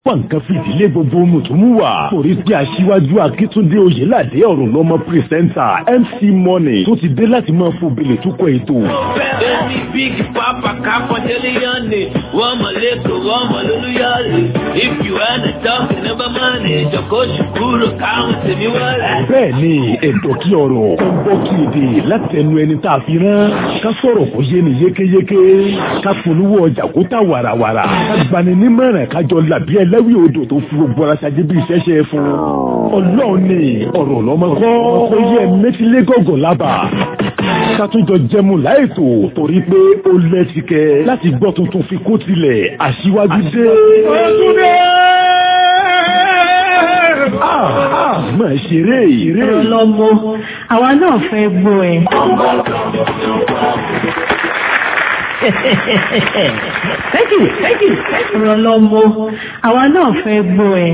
pọ̀nkan fìdílé gbogbo mùtúmùwà torí pé aṣíwájú Akíntúndé Oyèládé ọ̀rùn lọ́mọ pírẹsẹ́ńtà MC Money tó ti dé láti máa fòbelè túkọ̀ ètò. Bẹ́ẹ̀ni big papa kápọ̀ délé yánni wọ́n mọ̀ lẹ́kọ̀ọ́ wọ́n mọ̀ lólúyọ̀lẹ̀ if you wanna talk never money jọ̀kọ́ ṣùkúrò káwọn tèmi wọlé. Bẹ́ẹ̀ni ètò kí ọ̀rọ̀ kó ń bọ́ kí èdè láti ẹnu ẹni tá a fi rán ká sọ̀rọ̀ kó yé ni yékéyéké ká polówó ọjà kó tà wàràwàrà ká gbani nímọ̀ràn kájọ làbí ẹlẹ́wì odò tó fi gbogbo ara ṣáájú bí ìṣẹ́ṣẹ́ fún Ọlọ́run ní ọ̀rọ̀ lọ́mọ kọ́ ó yẹ mẹ́tílé gọ̀gọ̀ lábà ká tún jọ jẹmu láìtò torí pé ó lẹ́tìkẹ́ láti gbọ́ tuntun fi kó tilẹ̀ Aṣíwájú dé. Máa ṣeré ìrè. Ọlọ́mọ, àwa náà fẹ́ gbọ́ ẹ. Thank you. Ọlọ́mọ, àwa náà fẹ́ gbọ́ ẹ.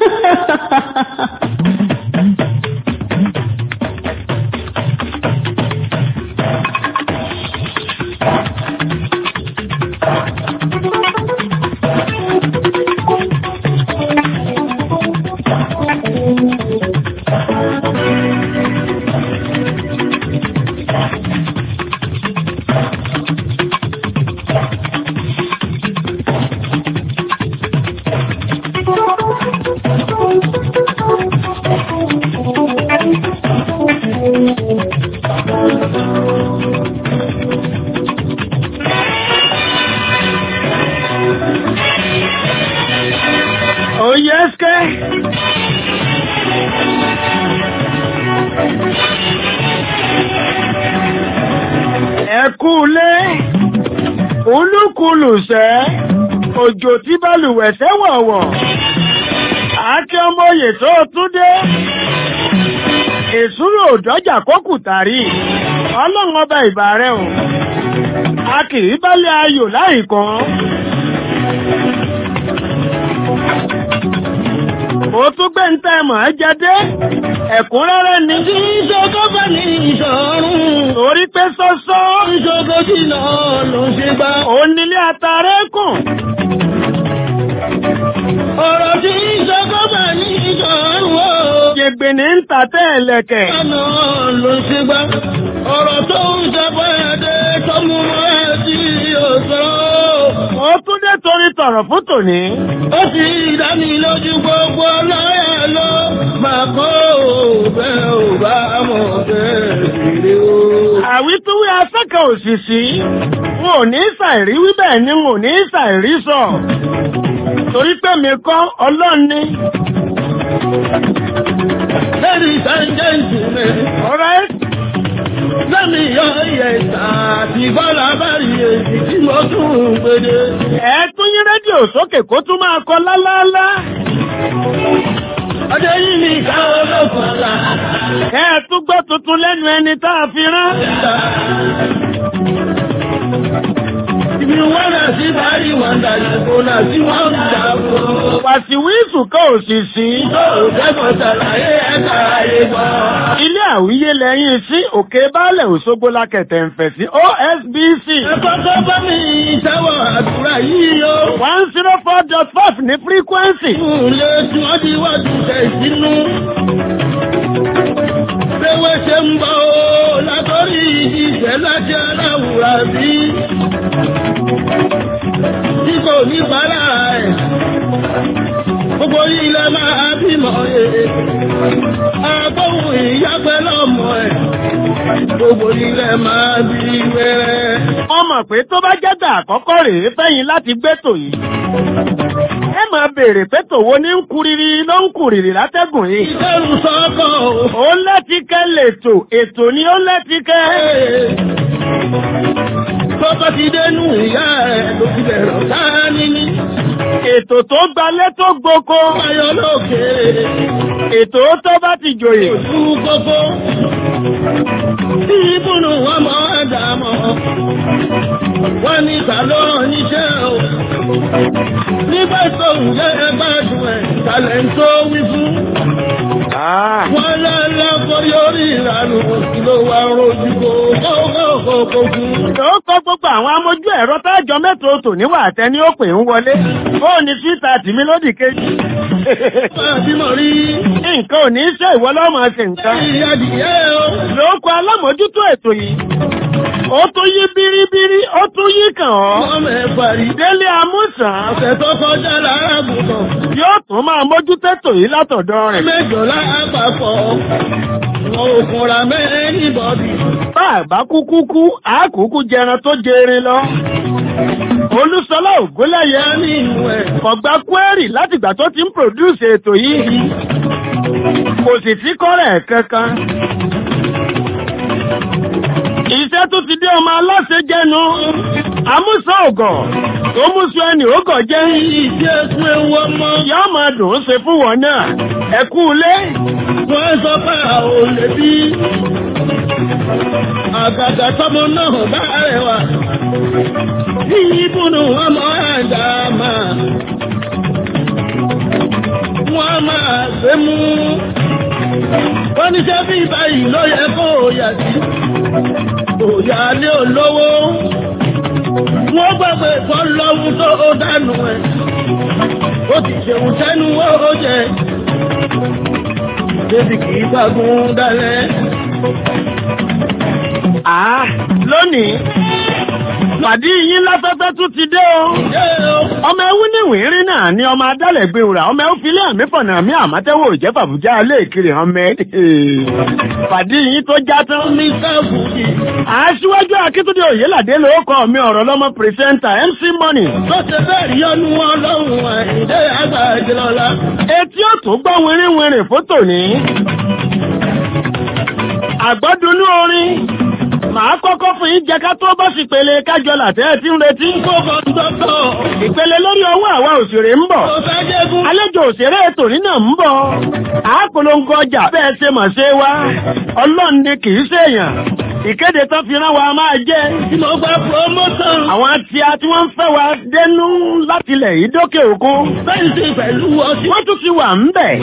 Òjò tí balùwẹ̀ sẹ́wọ̀wọ̀, àáké ọmọ oyè tó tún dé, èsúrò òdọ́jà kókù tàrí, ọlọ́run ọba ìbà rẹ̀ o, a kì í bálẹ̀ ayò láìkan. Ó tún gbé ń tẹ́ mọ̀ ẹ́ jẹ́dé, ẹ̀kúnrẹ́rẹ́ ni. Ìṣògo bá ní ìṣọ̀run. Torí pé sọ́sọ́. Ìṣògo jìnà ló ń ṣe gbá. Onílé àtàrẹ́ kùn. Ọ̀rọ̀ tí ìṣògo bá ní ìṣọ̀run o. Jègbè ní ń tàtẹ́ ẹ̀lẹ̀kẹ̀. Ọ̀nà ló ń ṣe gbá. Ọ̀rọ̀ tó ń ṣe bẹ́ẹ̀dẹ́ tó mú ẹ sí òṣòro. Ó tún dé torí tọ̀rọ̀ fún tòní. Ó ti dánilójú gbogbo lọ́yà ló máa kó bẹ́ẹ̀ ò bá mọ̀ bẹ́ẹ̀ rí o. Àwítúwí afẹ́kẹ̀ òṣìṣì, wọn ò ní ṣàìrí wí bẹ́ẹ̀ ni wọn ò ní ṣàìrí sọ. Torí pé mi kọ́ Ọlọ́run ni. Ladies and gentlemen, all right? Lẹ́mi yọ iye tàbí bọ́lá bá rí èsì tí mo tún ń gbede. Ẹ tún yín rédíò sókè kó tún máa kọ lálálá. Ọdẹ yìí ni ìka olókùn ọ̀la. Ẹ tún gbọ́ tuntun lẹ́nu ẹni tá a fi rán. Ibi wọ́n náà sí báyìí wọ́n dàgbò náà sí wọ́n ń dàgbò. Wàsíwísù kọ́ òṣìṣì. Òṣèkọ̀ ṣàlàyé ẹ̀ka ayé gbọ́. Ilé àwíyé lẹ́yìn sí Òkè Baálẹ̀ Òṣogbo lákẹ̀tẹ̀ ń fẹ̀ sí OSBC. Ẹ̀kọ́ tó bá mi ìṣẹ́wọ̀ àdúrà yìí o. 104.5 ní frequency. Ilé tí wọ́n ti wájú tẹ̀ sínú. Béwé ṣe ń bọ̀ o látọ́rí ìṣẹ́ láti aláwùrà bí. Tí kò ní bàrà ẹ̀. Gbogbo ilẹ̀ máa bímọ ẹ̀. Agbóhùn ìyá pẹ̀lú ọmọ ẹ̀. Gbogbo ilẹ̀ máa bí wẹ́rẹ́. Ọmọ pé tó bá jẹ́gbà àkọ́kọ́ rèé fẹ́yìn láti gbétò yìí. Ẹ máa béèrè pé tòwó ní ń kuriri ló ń kuriri látẹ́gùn yìí. Ìṣẹ́rù sọ́kọ̀ o. Ó lẹ́tíkẹ́ lètò, ètò ni ó lẹ́tíkẹ́. Tọ́kọ́ ti dénú ìyá ẹ̀ ló ti bẹ̀rẹ̀ sáà níní. Ètò tó gbalé tó gboko. Ayọ̀ lókè. Ètò tó bá ti jòyè. Ojú gbogbo. Tí ìbùnú wọn mọ̀ dàmọ́, wọ́n ní ìtàlọ́ níṣẹ́ o. Nígbà tó ń lé ẹgbàdùn ẹ̀, ìtàlẹ̀ ń tó wí fún. Wọ́n lọ́lọ́ kórí orí ìlànà kí ló wá rojú kó fún. Ó kọ́ gbogbo àwọn amójú ẹ̀rọ tájọ mẹ́tò tò níwà àtẹni ó pè ń wọlé. Fóònù síta tìmí lódì kejì. Bímọ rí. Nǹkan ò ní ṣe ìwọ lọ́mọ ṣe nǹkan. Ìyàdìyẹ o. Lóko alámòójútó ètò yìí. Ó tún yí bíríbírí, ó tún yí kàn ọ́. Ọmọ ẹ̀ parí. Délé Amúsàn. Ọ̀sẹ̀ tó kọjá lára bùkọ̀. Yóò tún máa mójútó ètò yìí látọ̀dọ̀ rẹ̀. Mẹ́jọ lápapọ̀. Wọn ò kunra mẹ́rin bọ́dì. Bàbá kúkú, àkúkú jẹran tó jẹrin lọ. Olúṣọlá Ògúnlẹ́yẹ ní inú ẹ̀. Kọ̀gbá kwẹ́rì látìgbà tó ti ń pòdúùsì ètò yìí. Kò sì sí kọ́rẹ̀ kankan. Iṣẹ́ tó ti dé ọmọ aláṣẹ jẹnu. Amúsàn ògọ̀ tó múṣu ẹni ògọ̀ jẹ́. Ìdí ẹkún ewu ọmọ. Yọ́ máa dùn ún ṣe fún wọn náà. Ẹ kú ilé. Wọ́n sọ pé àwọn ò lè bí. Àgàgà tọmọ náà bá rẹwà. Ìbùnú ọmọ ẹ̀dá máa. Wọ́n máa gbé mú. Wọ́n ní ṣé bí báyìí ló yẹ kó yà sí. Òyà lé olówó. Wọ́n gbàgbé tó lọ́wọ́ tó ó dànù ẹ̀. Ó ti ṣeun sẹ́nu ó jẹ. Débi kìí gbàgún dálẹ̀. Lónìí, pàdé yín láfẹ́fẹ́ tún ti dé o. Ọmọ ẹwú níwìn rí náà ni ọmọ adálẹ̀ gbé wùrà. Ọmọ ẹwú filé àmì fọ̀nà àmì àmọ́tẹ́wò ìjẹ́ fàbújá alẹ́ ìkiri ọmọ ẹ̀. Pàdé yín tó já tán. Mi sáfùdì. Aṣíwájú Akíntúndé Oyèládé ló kọ́ mi ọ̀rọ̀ lọ́mọ pírẹsẹ́ńtà MC Money. Tó ṣe bẹ́ẹ̀ rí ọnu ọlọ́run àìdé àgbà ìjìnlọ́lá. Etí ó tó gbọ́ wìrìwìrì fótò ní. Àgbọ́dúnú orin. Màá kọ́kọ́ fún yín jẹ ká tó bọ́ sí ìpele kájọ làtẹ́ ẹ̀ tí ń retí. Kókò dọ́tọ̀. Ìpele lórí ọwọ́ àwa òṣèré ń bọ̀. Tó fẹ́ jẹ́gún. Àlejò òṣèré ètò nínà ń bọ̀. Àápolongo ọjà bẹ́ẹ̀ ṣe mọ̀ ṣe wá. Ọlọ́run ni kì í ṣèèyàn. Ìkéde tán fi rán wa máa jẹ́. Tí mo gba promotion. Àwọn tí wọ́n ń fẹ́ wa dénú látilẹ̀ yìí dókè òkun. Fẹ́ǹsì pẹ̀lú ọtí. Wọ́n tún ti wà ń bẹ̀.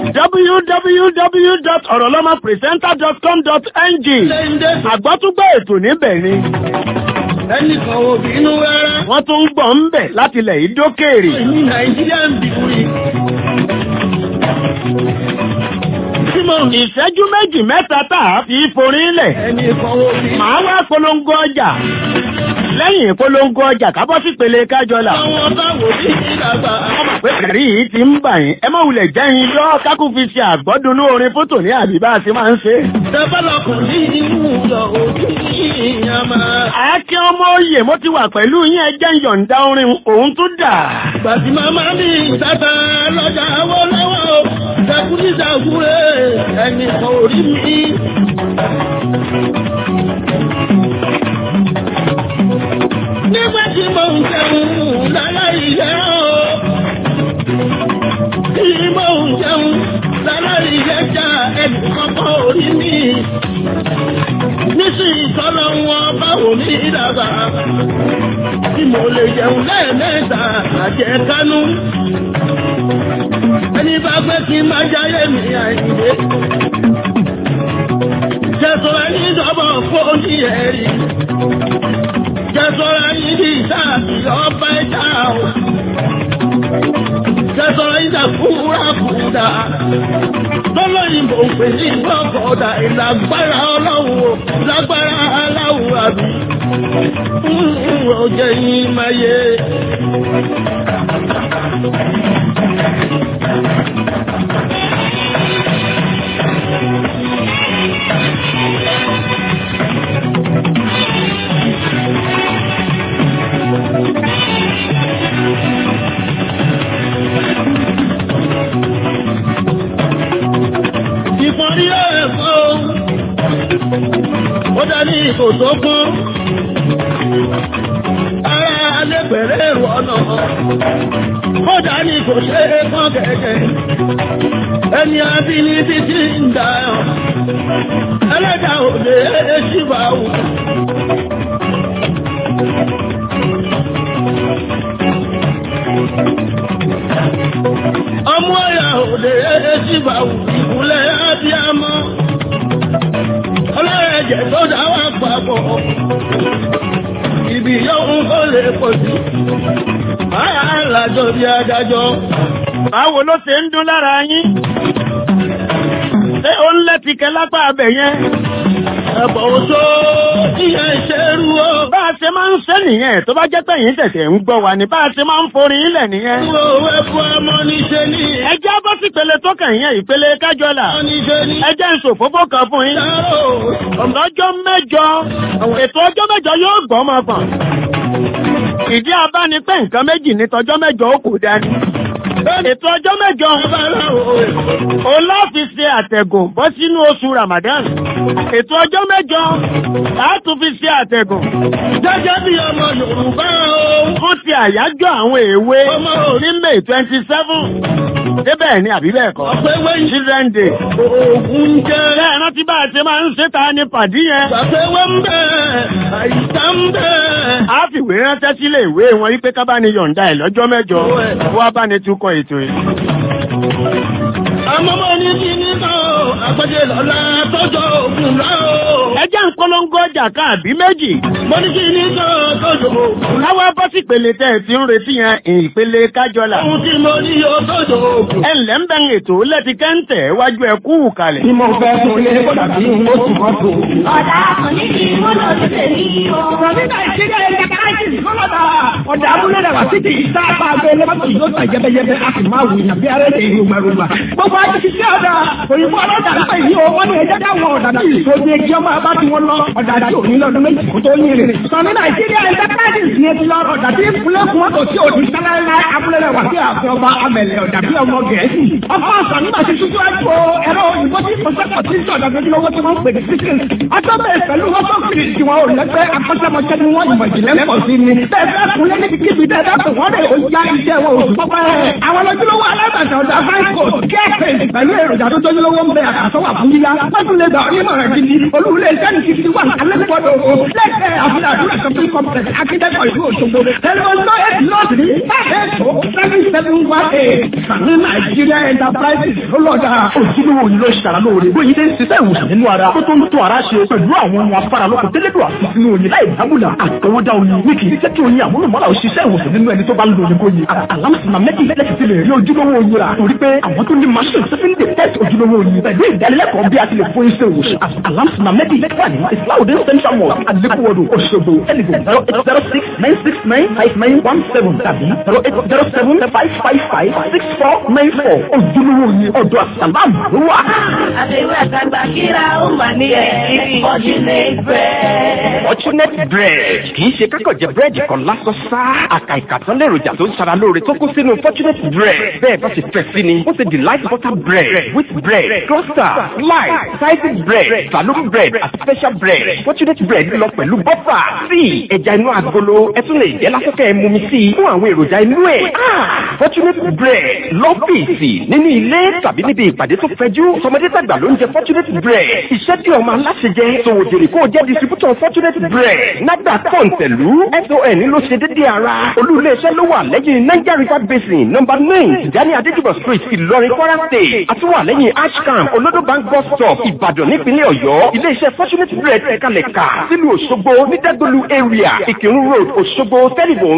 www.orolomopresenter.com.ng. Àgbọ́túgbọ́ ètò níbẹ̀ ni. Ẹnìkan ò bínú rárá. Wọ́n tún ń gbọ́ ń bẹ̀ látilẹ̀ yìí dókèèrè. Ní Nàìjíríà ń bìrì. Ìṣẹ́jú méjì mẹ́ta tàà fi forí lẹ̀. Ẹnìkan ò bínú. Màá wá polongo ọjà. Lẹ́yìn ìpolongo ọjà kábọ́ sí pele kájọlà. Àwọn báwo ní ìdàgbà. Ọmọ pé kẹ̀rí yìí ti ń bà yín. Ẹ má wulẹ̀ jẹ́yìn yọ kákú fi ṣe àgbọ́dúnú orin fótò ní àbíbá àti máa ń ṣe. Tẹ́bálọ̀kùn ní inú lọ òjú ìyàmá. Akí ọmọ oyè mo ti wà pẹ̀lú yín ẹjẹ́ ń yọ̀ǹda orin òun tún dà. Gbàtí màmá mi ìtàtà lọ́jà wọ́ lọ́wọ́. Ṣàkúrẹ́ ẹnìkan ò rí mi. Nígbà tí mo ń jẹun láláì yẹ́ ọ́. Tí mo ń jẹun láláì yẹ́ já ẹnìkan kò rí mi. Nísìnyí tọ́lọ́ wọn báwo ní ìdàgbà. Tí mo lè jẹun lẹ́ẹ̀mẹ́ta àjẹkánú. Ẹni bá gbé kí máa jáyé mi àìyé. Jẹ́sọ̀rọ̀ ẹni dọ́bọ̀ fóònù ẹ̀rí. Jẹ́sọ̀rọ̀ ẹni bí ìsáàbì ọba ẹja o. Jẹ́sọ̀rọ̀ ẹni dàkúrákúdà. Lọ́lọ́yìnbó ń pè ní ìgbọ́kọ̀ọ́dà ìlágbára ọlọ́run o. Lágbára aláwọ̀ àbí. Ọjọ́ yìí máa yé. Ìfọ̀rí ẹ̀fọ́ ó dá ní ìkò tó kún. Ara alẹ́ fẹ̀rẹ̀ èrò ọ̀nà. Kódà ní kò ṣe é kán kẹ̀kẹ́. Ẹni abínibí ti ń dà ọ́. Ẹlẹ́dà òde ṣìbà wù. Ọmọ ẹ̀yà òde ṣìbà wù ìkúlẹ̀ abiyamọ. Ọlọ́ẹ̀jẹ̀ tó dá wà papọ̀. Ibi yóò kó lè pọ̀ sí. Àlàjọ bí adájọ́. Báwo ló ṣe ń dún lára yín? Ṣé ó ń lẹ́tìkẹ́ lápá abẹ yẹn? Ẹ̀bọ̀ òṣó ìyẹn ìṣerú o. Bá a ṣe máa ń ṣe nìyẹn tó bá jẹ́ pé yín tẹ̀tẹ̀ ń gbọ́ wa ní bá a ṣe máa ń forí ilẹ̀ nìyẹn. Owó ẹ̀fọ́ ọmọ níṣe ní. Ẹ jẹ́ bọ́ sí ìpele tó kàn yẹn ìpele kájọ́là. Ẹ jẹ́ ń ṣòfófó kan fún yín. Lọ́jọ́ mẹ́jọ, ètò ọjọ́ mẹ́jọ yóò gbọ́ ọmọ kan. Ìdí abá ni pé nǹkan méjì ní tọjọ́ mẹ́jọ ó kò dání. Ètò ọjọ́ mẹ́jọ olóòfin ṣe àtẹ̀gùn bọ́ sínú oṣù Ramadan. Ètò ọjọ́ mẹ́jọ láàtún fi ṣe àtẹ̀gùn. Gẹ́gẹ́ bí ọmọ Yorùbá o. Fún ti àyájọ́ àwọn èwe ní May 27. Débẹ̀ ni àbí bẹ́ẹ̀ kọ́? Ọ̀pẹ̀wé Children Day. Ògùn jẹ́. Bẹ́ẹ̀ rántí bá a ṣe máa ń ṣe ta ni pàdí yẹn. Gbàgbéwé ń bẹ̀, àìsàn ń bẹ̀. A fìwé ránṣẹ́ sílé ìwé wọn wípé ká bá ní yọ̀ǹda ẹ̀ lọ́jọ́ mẹ́jọ. Wọ́n bá ní tukọ̀ ètò yìí. Àmọ́mọ́ ní kí ní náà, àgbẹ̀dẹ lọ́la tọ́jọ́ ògùn náà o. Ẹ jẹ́ ń polongo ọjà káàbí méjì. Mo ní kí ní náà tọ́jọ́ ògùn. Láwọn bọ́ sí ìpele tẹ́ ẹ ti ń retí yẹn ìpele kájọlà. Ohun tí mo ní yóò tọ́jọ́ ògùn. Ẹ ǹlẹ́ ń bẹ̀ ń ètò lẹ́ti kẹ́ńtẹ̀ wájú ẹ kú kalẹ̀. Bí mo fẹ́ fún ilé kódà bí mo sì mọ́ tó. Ọ̀dà àkànní kì í múlò sí tèmi o. Ọ̀rọ̀ Nàìjíríà ẹ̀jẹ̀ káàkiri kọ́lọ́dà. Ọ̀dà abúlé rẹ̀ wá sí ti ìsáàbà abẹ́ lẹ́bàtò yóò tà jẹ́bẹ́jẹ́bẹ́ a sì máa wù yàn bí arẹ́ tẹ̀ ìrùgbàrùgbà. Gbogbo ajé ti ṣe ọ̀dà òyìnbó ọlọ́dà nípa ìyí o wọ́n ní ẹjẹ́ dáwọn ọ̀dà tí ìṣòdì ẹjì ọmọ abá tí wọ́n lọ ọ̀dà tí ò ní lọ́dún méjì kó tó ní rè. Sọ̀ní Nàìjíríà ẹ̀jẹ̀ káàkiri ní ti lọ ọ̀dà tí ìpínlẹ̀ fún wọn kò sí òdì sálárá abúlé rẹ̀ wá sí àfẹ́ ọba amẹ̀lẹ̀ ọ̀dà bí ọmọ Gẹ̀ẹ́sì. Ọkọ̀ ọ̀sán nígbà tí tútù ẹ̀jọ̀ ẹ̀rọ òyìnbó tí ìfọ̀sẹ́kọ̀ tí ń sọ̀dọ̀ lójúlówó tí wọ́n pè ní sísìn. Ọjọ́ bẹ́ẹ̀ pẹ̀lú wọ́n tó kiri tí wọn ò lẹ́gbẹ́ akọ́ṣẹ́mọṣẹ́ ni wọ́n ìmọ̀ ìjìnlẹ̀ pọ̀ sí ni. Bẹ́ẹ̀ kúnlẹ̀ níbi kíbi dáadáa pé wọ́n lè ó já iṣẹ́ wọn oṣù pọ́pẹ́. Àwọn lójúlówó alábàtà ọ̀dà fáìkò kẹ́ẹ̀pẹ̀ pẹ̀lú èròjà tó tójúlówó ń bẹ àtàtọ́wà fún yíyá. Wọ́n tún lè gbà onímọ̀ràn gidi. Olúwulẹ̀ iṣẹ́ ní kìkì wà alẹ́kọ̀ọ́dọ̀ o. Lẹ́kẹ̀ẹ́ àfihàn àdúrà shopping complex akíndẹ́kọ̀ ìlú Òṣogbo. Tẹlifọ̀n eight nọ́ọ̀tì 5827718. Sàmì Nàìjíríà Enterprises ló lọ́jà. Ojúlówó yìí ló ṣàrà lóore. Bóyá ilé ń ṣiṣẹ́ ìwòsàn nínú ara. Tó tó ń tó ara ṣe pẹ̀lú àwọn ohun afáralókun tẹ́lẹ̀dọ̀ àti sínú oyin láì dábùlà. Àtọwọ́dá oyin ní kì í jẹ́ kí oyin àmúlùmọ́lá òṣìṣẹ́ ìwòsàn nínú ẹni tó bá ń lo oyin kóyin. Alámùsùnmá méjì lẹ́sìn ti lè rí ojúlówó oyin rà. Torí pé àwọn tó ní machine tó fi ń detect ojúlówó oyin. Pẹ̀lú ìdánilẹ́kọ̀ọ́ bí a ti lè fún iṣẹ́ ìwòsàn. Alámùsùnmá méjì wà ní Islahudin Central Mosque Alekuwodo Òṣogbo. Telephone 08069659117 tàbí 08075556494. Ojúlówó oyin ọ̀dọ̀ àsàlámù ló wà. Àbẹ̀wò àtàgbà kíra ó mà ní ẹ̀ Fortunate Bread. Fortunate Bread kì í ṣe kákọ̀ jẹ búrẹ́dì kan lásán sá. Àkà ìkàtán lèròjà tó ń ṣara lóore tó kún sínú Fortunate Bread. Bẹ́ẹ̀ bá ṣe fẹ́ sí ni, ó ṣe delight butter bread, wheat bread, cluster, slice, sliced bread, saloon bread àti special bread. Fortunate Bread lọ pẹ̀lú bọ́fà, tíì, ẹja inú agolo, ẹ tún lè jẹ́ lásìkò ẹ̀ mú mi sí i fún àwọn èròjà inú ẹ̀. Fortunate Bread lọ́fíìsì nínú ilé tàbí níbi ìpàdé tó fẹjú. Tọmọdé tàgbà ló ń jẹ Fortunate Bread. Iṣẹ́ tí ọmọ aláṣẹ jẹ, sòwò jèrè kó o jẹ́ distributor Fortunate Bread. Nàgbà kọ̀ǹtẹ̀lú SON ló ṣe dédé ara. Olú-ilé-iṣẹ́ ló wà lẹ́yìn Niger River Basin No. 9 Tijani Adéjùbọ̀ Street Ìlọrin Kwara State. Àtúwà lẹ́yìn Ashcamp Olodo Bank Bus Stop Ìbàdàn nípínlẹ̀ Ọ̀yọ́. Ilé-iṣẹ́ Fortunate Bread ẹ̀kalẹ̀ka sílùú Òṣogbo ní Dagolu area Ìkírun Road Òṣogbo telephone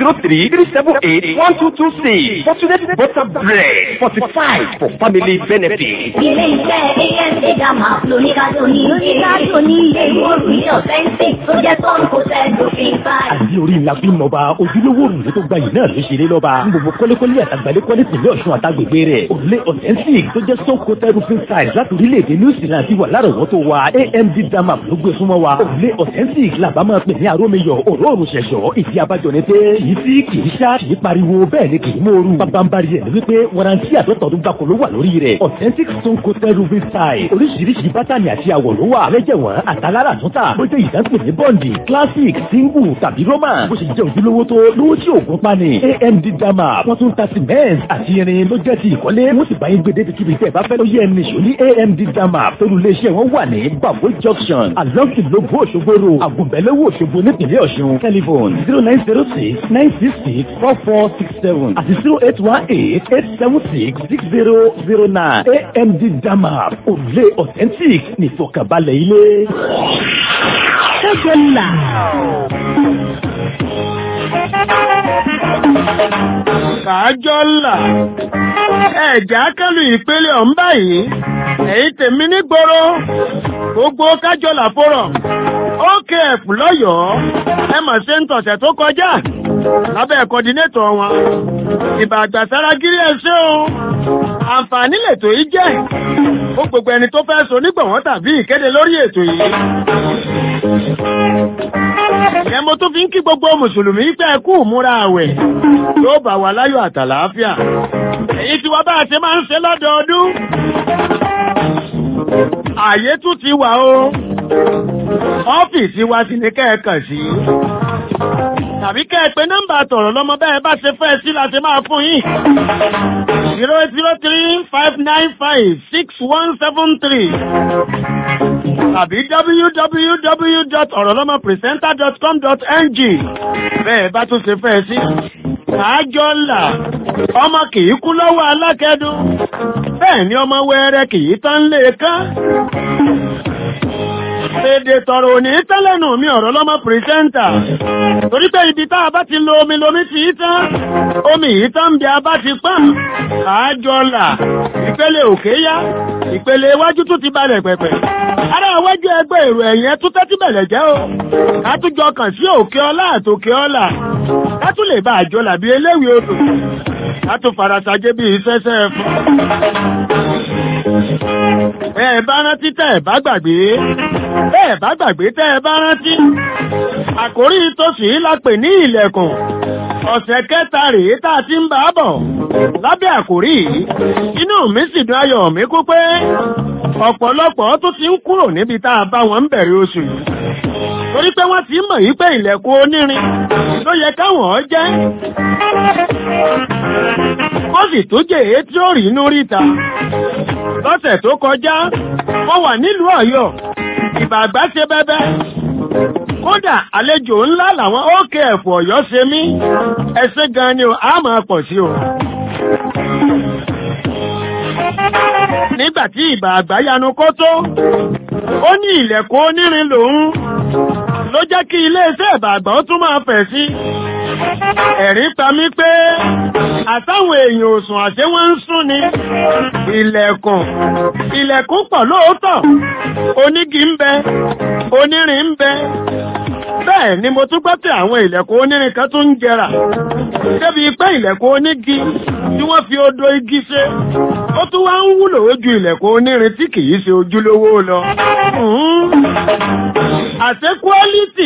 08033781226. Fortunate Butter Bread fortified for family benefit. Ilé iṣẹ́ ANC Dama lóníkàdó ní ewu òrùlé authentic tó jẹ́ tọ́nù kò tẹ́ lófin báyìí. Àbí orí ńlá bí mọba ojúlówó òrùlé tó gbayì náà ló ṣeré lọ́ba. Gbogbo kọ́lékọ́lé àtàgbálẹ́kọ́lé tìlẹ̀ Ọ̀ṣun àtàgbègbè rẹ̀. Òrùlé authentic tó jẹ́ stone coated roofing tiles láti orílẹ̀-èdè New Zealand ti wà lárọ̀wọ́tó wa. AMD Damap ló gbé súnmọ́ wa. Òrùlé authentic làbá máa pè ní arómiyọ̀ òróòrùn ṣẹ̀ṣọ́. Ìdí abájọ ni pé kìí sí kìí ṣá kìí pariwo bẹ́ẹ̀ ni kìí mòoru. Bábánbárí ẹ̀ ni wípé warranty àtọ́tọ̀ọ́dún gbàkó ló wà lórí rẹ̀. Authentic stone coated roofing tiles. Oríṣiríṣi bátànì àti àwọ̀ ló wà. Lẹ́jẹ̀wọ̀n àtàlára àtúntà. Bó jẹ́ ìdánpè ní bọ́ǹdì, classic, single tàbí roman. Bó ṣe jẹ́ ojúlówó tó lówó tí òògùn pa ni. AMD Damap wọ́n tún ta cement àti irin ló jẹ́ ti ìkọ́lé. Wọ́n sì bá yín gbé débi kíbi tẹ́ ẹ bá fẹ́ ló yẹ ẹni ṣò ní AMD Damap. Torí iléeṣẹ́ wọn wà ní Babo Junction, along Ìlóbù Òṣogbo Road, Àgùnbẹ̀lẹ́wò Òṣogbo nípìnlẹ̀ Ọ̀ṣun. Telephone 0906-966-4467 àti 0818-876-6009. AMD Damap òrùlé authentic ní ìfọ̀kànbalẹ̀ ilé. Ṣẹ́gbẹ́lá. Kàájọ́là ẹ̀já kẹ́lù ìpele ọ̀hún báyìí èyí tèmi nígboro gbogbo Kájọ́là fọ́rọ̀ OKF lọ́yọ̀ọ́ ẹ mà ṣe ń tọ̀sẹ̀ tó kọjá lábẹ́ kọ́dínétọ̀ wọn ìbà àgbàsára gírí ẹṣẹ́ o àǹfààní lètò yìí jẹ́ ó gbogbo ẹni tó fẹ́ so nígbọ̀wọ́n tàbí ìkéde lórí ètò yìí. Ẹmọ tó fi ń kí gbogbo Mùsùlùmí pé ẹ kú múra àwẹ̀ yóò bá wa láyọ̀ àtàlàáfíà. Èyí tí wá bá ṣe máa ń ṣe lọ́dọọdún. Ààyè tún ti wà o. Ọ́fíìsì wa sì ní kẹ́ẹ̀kàn sí. Tàbí kẹ́ẹ̀ pé nọ́mbà tọ̀rọ̀ lọ́mọ bẹ́ẹ̀ bá ṣe fẹ́ sí la ṣe máa fún yín. 003-595-6173 tàbí www.orolomopresenter.com.ng bẹ́ẹ̀ bá tún ṣe fẹ́ sí. Kájọ́là ọmọ kìí kú lọ́wọ́ alákẹ́dùn bẹ́ẹ̀ ni ọmọ wẹ́rẹ́ kìí tán lè kán. Èdè tọ̀rọ̀ òní tẹ́lẹ̀nù mi ọ̀rọ̀ lọ́mọ pìrìsẹ́ńtà. Torí pé ibi tá a bá ti lo omi lomi ti yí tán. Omi yìí tán bí a bá ti pọ́n. Kájọ́là ìpele òkè yá. Ìpele iwájú tún ti balẹ̀ pẹ̀pẹ̀. Ará iwájú ẹgbẹ́ èrò ẹ̀yẹn tún tẹ́tí bẹ̀lẹ̀ jẹ́ o. Ká tún jọ kàn sí òkè ọlá àtòkè ọlá. Ká tún lè bá àjọlà bí eléwì odò. Ká tún farasajé bí ìṣẹ́ṣẹ́ fún. Bẹ́ẹ̀ bá rántí tẹ́ ẹ̀ bá gbàgbé. Bẹ́ẹ̀ bá gbàgbé tẹ́ ẹ bá rántí. Àkórí tòsí la pè ní ilẹ̀kùn. Ọ̀sẹ̀ kẹta rèé tá a ti ń bá a bọ̀. Lábẹ́ àkórí yìí, inú mi sì dùn ayọ̀ mi kú pé ọ̀pọ̀lọpọ̀ tó ti ń kúrò níbi tá a bá wọn ń bẹ̀rẹ̀ oṣù yìí. Torí pé wọ́n ti mọ̀ yí pé ilẹ̀kùn onírin ló yẹ káwọn jẹ́. Wọ́n sì tún jẹ́ èyí tí ó rí inú ríta. Lọ́sẹ̀ tó kọjá, wọ́n wà nílùú Ọ̀yọ́. Ìbàgbá ṣe bẹ́bẹ́. Kódà àlejò ńlá làwọn OKF Ọ̀yọ́ ṣe mí. Ẹṣẹ́ gan ni a máa pọ̀ sí o. Nígbàtí Ìbàgbá yanu kó tó, ó ní ilẹ̀kùn onírin lòun. Ló jẹ́ kí iléeṣẹ́ Ìbàgbá ó tún máa fẹ̀ sí. Ẹ̀rí pa mí pé àtàwọn èèyàn òsùn àṣẹ wọ́n ń sún ni. Ilẹ̀kùn pọ̀ lóòótọ́. Onígi ń bẹ, onírin ń bẹ. Bẹ́ẹ̀ ni mo tún gbọ́ pé àwọn ilẹ̀kùn onírin kan tún ń jẹrà. Débi pé ilẹ̀kùn onígi tí wọ́n fi odò igi ṣe, ó tún wá ń wúlò ojú ilẹ̀kùn onírin tí kìí ṣe ojúlówó lọ. Àṣẹ quality.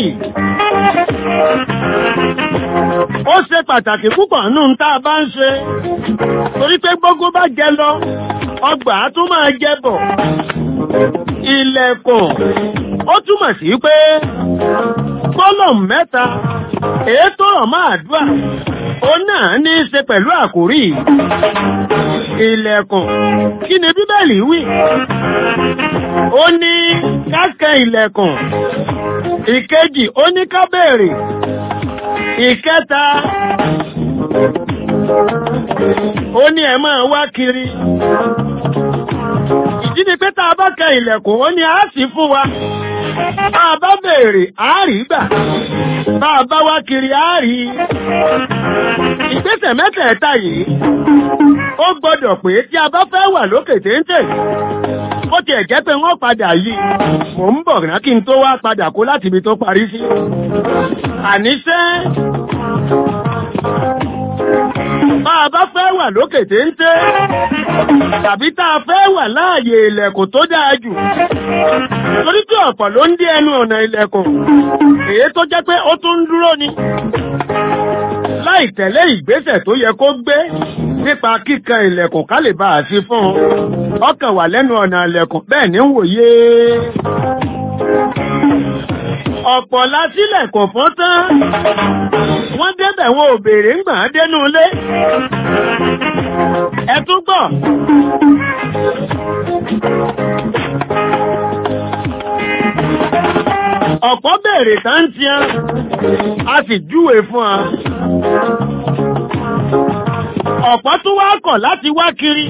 Ó ṣe pàtàkì púpọ̀ nù tá a bá ń ṣe. Torí pé gbogbo bá jẹ lọ, ọgbà tún máa jẹ bọ̀. Ilẹ̀kùn. Ó túmọ̀ sí pé gbólóhùn mẹ́ta, èyí tó rọ̀ máa àdúrà, ó náà ní í ṣe pẹ̀lú àkórí. Ilẹ̀kùn. Kí ni Bíbélì wí? Ó ní ká kẹ ilẹ̀kùn. Ìkejì, ó ní ká béèrè. Ìkẹta, ó ní ẹ máa wá kiri. Ìdí ni pé tá a bá kẹ ilẹ̀kùn, ó ní a sì fún wa. Bá a bá béèrè, a rí gbà. Bá a bá wá kiri, a rí. Ìgbésẹ̀ mẹ́tẹ̀ẹ̀ta yìí, ó gbọ́dọ̀ pé tí a bá fẹ́ wà lókè téńté. Ó tiẹ̀ jẹ́ pé wọ́n padà yìí. Mò ń bọ̀ rán kí n tó wá padà kó láti ibi tó parí sí. Àníṣẹ́ bá a bá fẹ́ wà lókè téńté tàbí tá a fẹ́ wà láàyè ilẹ̀kùn tó dáa jù torí tí ọ̀pọ̀ ló ń dí ẹnu ọ̀nà ilẹ̀kùn èyí tó jẹ́ pé ó tún ń dúró ni láì tẹ̀lé ìgbésẹ̀ tó yẹ kó gbé nípa kíkan ilẹ̀kùn ká lè bá a sí fún ọkàn wà lẹ́nu ọ̀nà ilẹ̀kùn bẹ́ẹ̀ ní wòye ọ̀pọ̀ lásílẹ̀kùn fún tán wọ́n débẹ̀ wọn ò béèrè ń gbà á dénú ilé ẹ tún gbọ́ ọ̀pọ̀ béèrè tán ń tiẹ́ a sì júwe fún a ọ̀pọ̀ tún wá kọ̀ láti wá kiri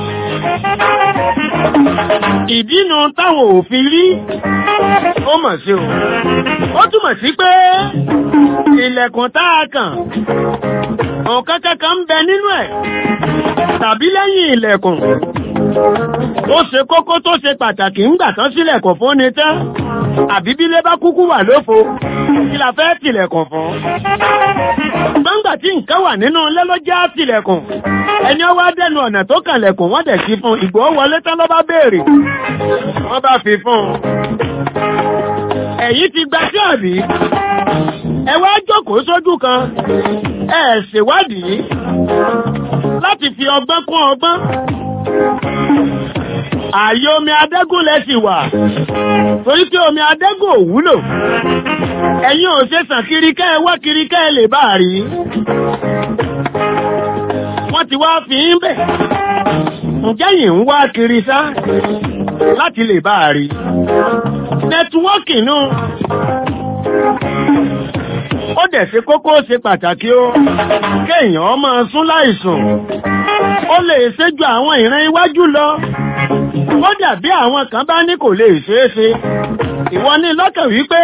ìdínú táwọn òfin rí ó mọ̀ sí o ó túmọ̀ sí pé ilẹ̀kùn tá a kàn ọ̀kan kankan ń bẹ nínú ẹ̀ tàbí lẹ́yìn ilẹ̀kùn tó ṣe kókó tó ṣe pàtàkì ń gbà tán sílẹ̀kùn fún ni tán àbí bílé bá kúkú wà lófo kí la fẹ́ tilẹ̀kùn fún gbọ́ngbà tí nǹkan wà nínú ilé ló já tilẹ̀kùn ẹni ó wá dẹnu ọ̀nà tó kànlẹ̀kùn wọ́n dẹ̀ sí fún ìgbò wọlé tán ló bá béèrè wọ́n bá fi fún èyí ti gba sí àbí ẹ wá jókòó sójú kan ẹ ṣèwádìí láti fi ọgbọ́n kún ọgbọ́n ààyè omi adẹ́gùn lẹ́sì wà torí pé omi adẹ́gùn ò wúlò ẹ̀yin ò ṣe sàn kiri kẹ́ ẹ wá kiri kẹ́ ẹ lè bá rí wọ́n ti wá fi ń bẹ̀ ǹjẹ́ yìí ń wá kiri sá láti lè bá rí nẹ́tíwọ́ọ̀kì nù ó dẹ̀ ṣe kókó ṣe pàtàkì ó kéèyàn máa sún láìsùn ó lè ṣe ju àwọn ìran iwájú lọ ó dàbí àwọn kan bá ní kò lè ṣeé ṣe ìwọ ní lọ́kàn wípé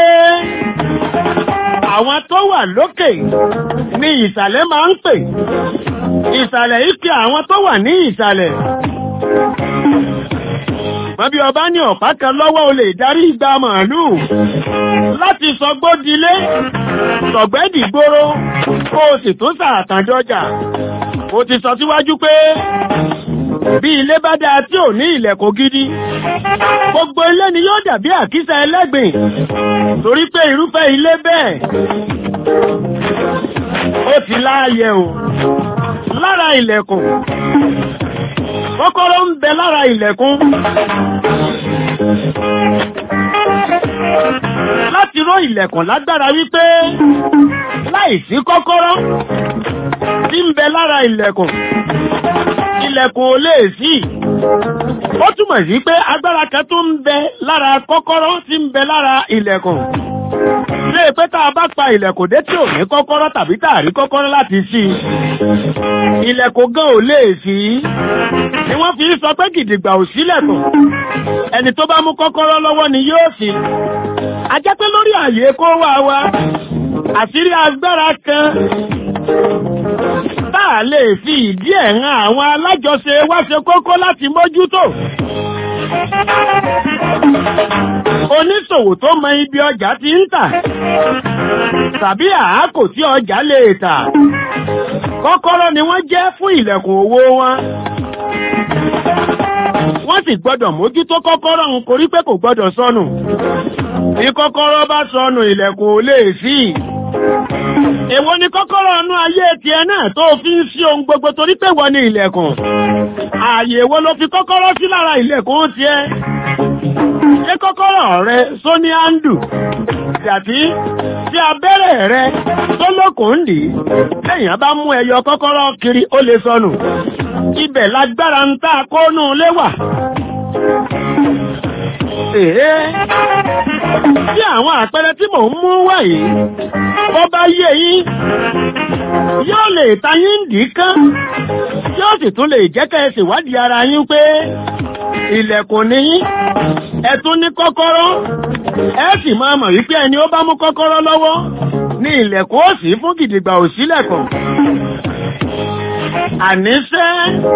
àwọn tó wà lókè ní ìsàlẹ̀ máa ń pè ìsàlẹ̀ ìpè àwọn tó wà ní ìsàlẹ̀ wọ́n bí ọba ní ọ̀pá kan lọ́wọ́ o lè darí igba màálùú láti sọgbódilé sọ̀gbẹ́dìgboro kó o sì tún sàtàndọjà o ti sọ síwájú pé bí ilé bá dáa tí ò ní ilẹ̀kùn gidi gbogbo ilé ni yóò dàbí àkísà ẹlẹ́gbìn torí pé irúfẹ́ ilé bẹ́ẹ̀ ó ti láàyè o lára ilẹ̀kùn kọ́kọ́rọ́ ń bẹ lára ilẹ̀kùn láti ró ilẹ̀kùn lágbára wípé láìsí kọ́kọ́rọ́ tí ń bẹ lára ilẹ̀kùn ilẹ̀kùn ò lè ṣí ó túmọ̀ sí pé agbára kan tó ń bẹ lára kọ́kọ́rọ́ tí ń bẹ lára ilẹ̀kùn ṣé pé tá a bá pa ilẹ̀kùn dé tí ò ní kọ́kọ́rọ́ tàbí tá a rí kọ́kọ́rọ́ láti ṣí ilẹ̀kùn gan ò lè ṣí ni wọ́n fi sọ pé gidigba ò sílẹ̀kùn ẹni tó bá mú kọ́kọ́rọ́ lọ́wọ́ ni yóò ṣí a jẹ́ pé lórí ààyè kó wá wa àṣírí agbára kan tá a lè fi ìdí ẹ̀ hàn àwọn alájọṣe wá ṣe kókó láti mójútó oníṣòwò tó mọ ibi ọjà ti ń tà tàbí àákò tí ọjà lè tà kọ́kọ́rọ́ ni wọ́n jẹ́ fún ilẹ̀kùn òwò wọn wọ́n sì gbọ́dọ̀ mójútó kọ́kọ́rọ́ ń korí pé kò gbọ́dọ̀ sọnù bí kọ́kọ́rọ́ bá sọnù ilẹ̀kùn ò lè ṣí èwo ni kọ́kọ́rọ́ ọnú ayé tiẹ̀ náà tó fi ń ṣí ohun gbogbo torí pé wọ́n ní ilẹ̀kùn ààyè wo ló fi kọ́kọ́rọ́ sí lára ilẹ̀kùn tiẹ̀ ṣé kọ́kọ́rọ́ rẹ sóní áńdù àti tí abẹ́rẹ́ rẹ tó lókùn dì í lẹ́yìn bá mú ẹyọ kọ́kọ́rọ́ kiri ó lè sọnù ibẹ̀ lágbára ń tà kónú léwà tí àwọn àpẹẹrẹ tí mò ń mú wáyé bọ́ bá yé yín yóò lè ta yín dì í kán yóò sì tún lè jẹ́ kẹ́ ẹ ṣèwádìí ara yín pé ilẹ̀kùn ni yín ẹ tún ní kọ́kọ́rọ́ ẹ sì máa mọ̀ wípé ẹni ó bá mú kọ́kọ́rọ́ lọ́wọ́ ní ilẹ̀kùn ó sì fún gidigba ò sílẹ̀kùn àníṣẹ́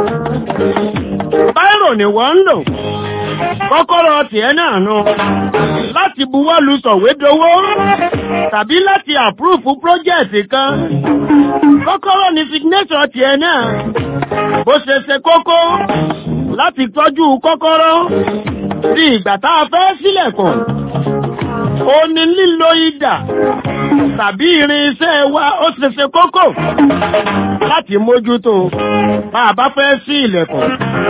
báírò ni wọ́n ń lò kọ́kọ́rọ́ tiẹ̀ náà nù láti buwọ́lu sọ̀wédowó tàbí láti àpúrúfù pírójẹ́ẹ̀tì kan. Kọ́kọ́rọ́ ni signature tiẹ̀ náà. Bó ṣe ṣe kókó láti tọ́jú kọ́kọ́rọ́ sí ìgbà tá a fẹ́ ṣílẹ̀kùn. Ó ní lílo idà tàbí irinṣẹ́ wa ó ṣe ṣe kókó láti mójútó bá a bá fẹ́ ṣí ilẹ̀kùn.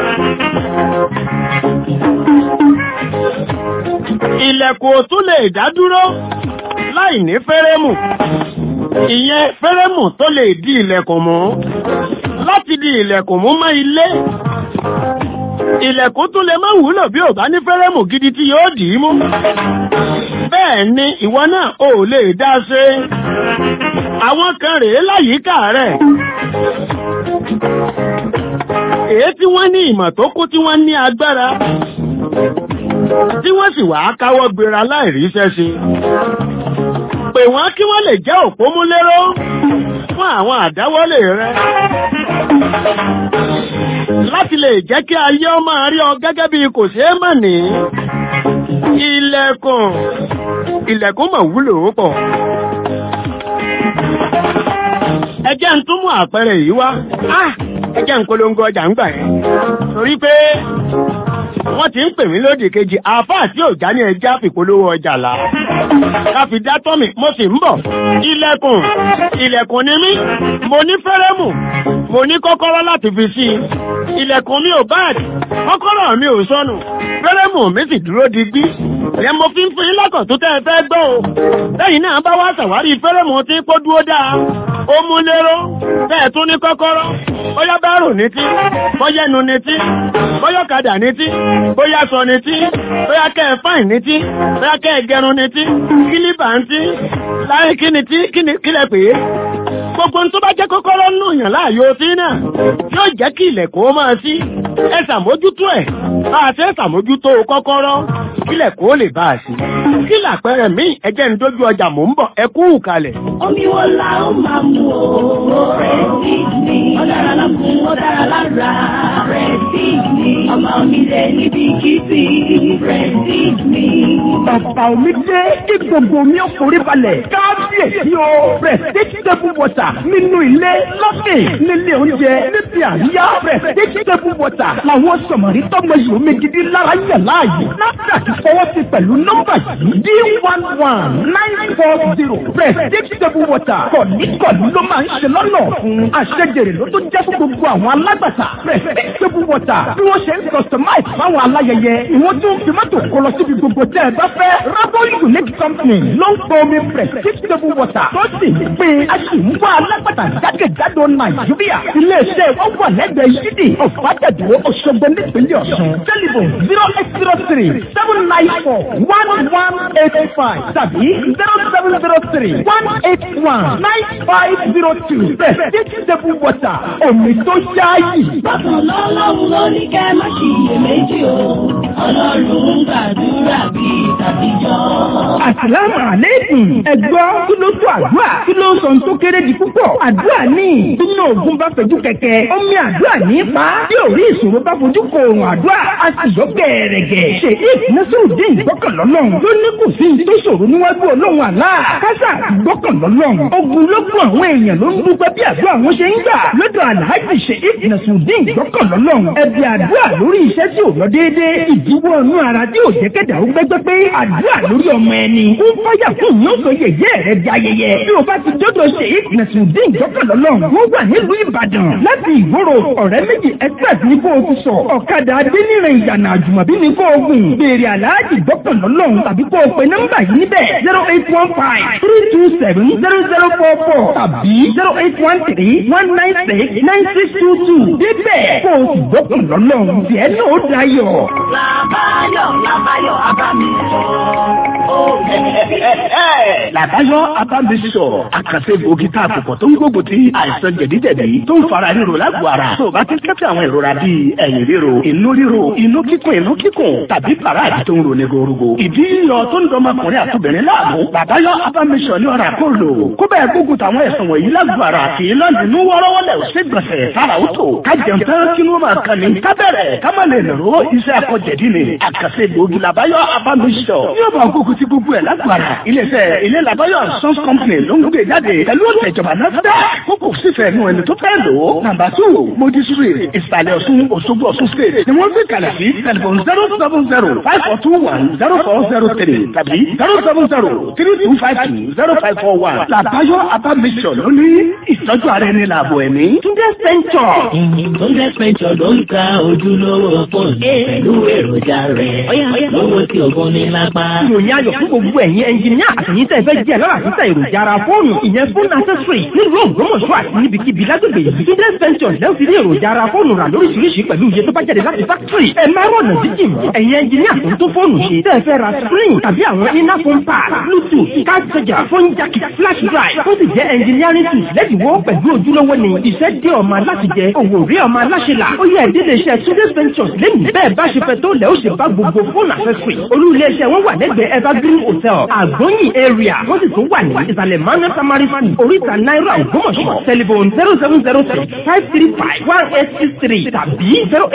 Ilẹ̀kùn ò tún lè dádúró láì ní fẹ́rẹ́mù. Ìyẹn fẹ́rẹ́mù tó lè di ilẹ̀kùn mú. Láti di ilẹ̀kùn mú mọ́ ilé. Ilẹ̀kùn tún lè má wúlò bí ò bá ní fẹ́rẹ́mù gidi tí yóò dì í mú. Bẹ́ẹ̀ ni ìwọ náà ò lè dá ṣe. Àwọn kan rèé láyìíká rẹ̀. Èyí tí wọ́n ní ìmọ̀ tó kún tí wọ́n ní agbára. Tí wọ́n sì wá káwọ́ gbéra láìríṣẹ́ ṣe. Pè wọ́n kí wọ́n lè jẹ́ òpómúléró fún àwọn àdáwọ́lé rẹ̀. Láti lè jẹ́ kí ayé ó máa rí ọ gẹ́gẹ́ bí kò ṣeé mọ̀ ní. Ilẹ̀kùn mọ̀ wúlò pọ̀. Ẹ jẹ́ ń tún mú àpẹẹrẹ yìí wá. Ẹ jẹ́ ń polongo ọjà ń gbà yẹn. Torí pé wọ́n ti ń pè mí lódì kejì, àfáà tí ò já ní ẹja fìpolówó ọjà là. Ká fi dá tọ́mì, mo sì ń bọ̀. Ilẹ̀kùn ni mí, mo ní fẹ́rẹ́mù, mo ní kọ́kọ́rọ́ láti fi sí. Ilẹ̀kùn mi ò báàdì, kọ́kọ́rọ́ mi ò sọnù, fẹ́rẹ́mù mi sì dúró digbí. Ìyẹn mo fi ń fún yín lọ́kàn tó tẹ́ ẹ fẹ́ gbọ́ o. Lẹ́yìn náà bá wá ṣàwárí fẹ́rẹ́mù tí kó dúró dáa. Ó mú lérò, bẹ́ẹ̀ tún ní kọ́kọ́rọ́. Bóyá bẹ́rù ní tí, bóyá ẹnu ní tí, bóyá ọ̀kadà ní tí, bóyá aṣọ ní tí, bóyá kẹ́ ẹ fáìn ní tí, bóyá kẹ́ ẹ gẹrun ní tí, kílíbà ń tí, láyé kí ni tí, kílẹ̀ pé. Gbogbo tó bá jẹ́ kọ́kọ́rọ́ nù yàn láàyò tí náà, yóò jẹ́ kí ilẹ̀kùn ó máa ṣí. Ẹ ṣàmójútó ẹ̀, bá a ṣe ṣàmójútó kọ́kọ́rọ́, kílẹ̀kùn ó lè bá a ṣí. Kí làpẹẹrẹ míì ẹjẹ́ ń dójú ọjà mò ń bọ̀ ẹ kú kalẹ̀. Omi wo la ó máa mú o? Prestige ni. Ó dára lápò, ó dára lára. Prestige ni. Ọba omi lè níbi kìsì. Prestige ni. Bàbá omi dé kí gbogbo omi ó forí balẹ̀. Kábíyèsí o. Prestige table water nínú ilé lọ́kè nílé oúnjẹ níbi àríyá. Prestige table water làwọn sọ̀mọ̀rí tọ́mọ yìí omi gidi lára yẹ̀ láàyè. NAFDAC fọwọ́ sí pẹ̀lú nọ́mbà yìí D11940. Prestige table water kọ̀ọ̀ní ló máa ń ṣe lọ́nà fún àṣejèrè ló tó jẹ́ fún gbogbo àwọn alágbàtà. Prestige table water bí wọ́n ṣe ń customize fáwọn aláyẹyẹ ìwọ́n tún fi mọ́tò kó lọ síbi gbogbo tẹ́ ẹ bá fẹ́. Rabo Unique Company ló ń pọ̀ omi Prestige table water tó sì ń pè aṣèwọ́ alágbàtà jákèjádò Nàìjíríà. Iléeṣẹ́ wọn wà lẹ́gbẹ̀ẹ́ yídì ọ̀fàjẹ̀dọ̀ Òṣogbo nípínlẹ̀ Ọ̀ṣun. Telephone 0803-794-1185 tàbí 0703-181-9502. Prestige table water omi tó yáàyè. Bákan lọ́lọ́run ló ní kẹ́ má ṣiyèméjì o. Ọlọ́run ń gbàdúrà bíi tàbíjọ́. Àsàlámù àlékún. Ẹ̀gbọ́ kí ló tó àdúrà? Kí ló ń sọ tó kéré di púpọ̀? Àdúrà ní. Bínú ògùn bá fẹ̀jú kẹ̀kẹ́. Omi àdúrà ní pa. Bí òrí ìṣòro bá fojú kò òrùn àdúrà. A sì yọ gẹ̀ẹ́rẹ̀gẹ̀. Sheikh Nasruddin gbọ́kànlọ́lọ́run. Ló ní kò sí tó ṣòro níwájú Ọlọ́run àlá. Kásá gbọ́kànlọ́lọ́run. Ogun lógún àwọn èèyàn ló ń dúpẹ́ bí àdúrà wọn ṣe ń gbà. Lọ́dọ̀ Alhaji Sheikh Nasruddin gbọ́kànlọ́lọ́run. Ẹbí àdúrà lórí iṣẹ́ tí ò lọ déédéé. Ìdíwọ́ inú ara tí ò jẹ́ kẹ́dà ó gbẹ́gbẹ́ pé àdúrà lórí ọmọ ẹni. Ó ń fọ́yà fún yóò sọ yẹ̀yẹ́ rẹ̀ di ayẹyẹ. Bí o bá ti dọ́dọ̀ Sheikh Nasruddin gbọ́kànlọ́lọ́run. Wọ́n wà nílùú Ìbàdàn. Láti ìgboro ọ̀rẹ́ méjì express ní kó o ti sọ. Ọ̀kadà Adéníran ìyànà àjùmọ̀bí ní kó o gùn. Béèrè Alhaji gbọ́kànlọ́lọ́run tàbí kó o pe nọ́mbà yìí níbẹ̀ 0815-327-0044 tàbí 0813-196-9622. Débẹ̀ kó o sì gbọ́kànlọ́lọ́run. Tiẹ̀ náà ó dayọ̀. Làbáyọ̀ abámi sọ. Làbáyọ̀ abámi sọ. Àkànṣe gbòógì tá a kò pọ̀ tó ń gbógun ti àìsàn jẹ̀díjẹ̀dí tó ń fara ríro lágbo ara. Tó o bá ti kẹ́fẹ́ àwọn ìrora bíi ẹ̀yìn ríro, inú ríro, inú kíkùn tàbí bàràdì tó ń ro ní gorogo. Ìdí yíyọ tó ń dọmọkùnrin àtobìnrin láàmú. Làbáyọ̀ abámi sọ ní ọ̀rà kó lò. Kó bẹ́ẹ̀ gbógun táwọn ẹ̀sùn wọ̀nyí lágbo ara kì í lọ nínú wọ́rọ́wọ́lẹ̀ òṣègbọ̀nsẹ̀ sára ó tò. Ká jẹun tán kí ló máa kan ní. kábẹ̀rẹ̀ ká má lè nàró iṣẹ́ akọ̀jẹ̀dí ni. àkàṣe gbòógì làbáyọ̀ abámisọ̀. yóò bá kókó tí gbogbo ẹ̀ lágbára. iléeṣẹ́ ilé làbáyọ̀ sons company ló ń gbé jáde. pẹ̀lú ìjọba náà fẹ́ kókò sífẹ̀ẹ́ nù ẹni tó fẹ́ lò ó. nàmbà 2 Modi street ìsàlẹ̀ Ọ̀ṣun Òṣogbo Ọ̀ṣun state ni wọ́n gbé kalẹ̀ sí tẹlifon 070-5421-0403 tàbí 070-3252-0541. làbáyọ̀ abámisọ̀ ló ní ìtọ́jú ara ẹni làbọ̀ ẹ̀mí. Túndé Spencer. Túndé Spencer ló ń ta ojúlówó fóònù pẹ̀lú èròjà rẹ̀. Lówó tí ògùn ní lápá. Ìròyìn ayọ̀ fún gbogbo ẹ̀yin ẹnjìníà àtẹ̀yìn tẹ́ fẹ́ jẹ́ lọ́la títà èròjà ara fóònù ìyẹn fóònù accessory nílùú Ògbómọ̀ṣọ́ àti níbikíbi lágbègbè yìí. Túndé Spencer lẹ́yìn ti rí èròjà ara fóònù rà lóríṣiríṣi pẹ̀lú iye tó bá jáde láti factory. Ẹ máa rọ̀nà jíjìn ẹ̀yin ẹnjìníà tó ń tó fóònù ṣe. Tẹ́ fẹ́ ra screen tàbí àwọn iná phone pad, bluetooth, card charger, phone jack, flash drive. Ó sì jẹ́ engineering tools lẹ́dínwó pẹ̀lú ojúlówó ni. Iṣẹ́ dé ọmọ aláṣẹ jẹ, òwò rí ọmọ aláṣẹ là. Ó yẹ ìdílé iṣẹ́ Túndé Ventures lẹ́nu. Bẹ́ẹ̀ bá ṣe fẹ́ tó lẹ̀ ó ṣe bá gbogbo fóònù accessory. Olú ilé iṣẹ́ wọn wà lẹ́gbẹ̀ẹ́ Evergreen Hotel, Àgbóyìn area. Wọ́n sì tún wà ní ìsàlẹ̀ Manu Tamari School, oríta náírà Ògbómọ̀ṣọ́. Telephone 0706-535-1863 tàbí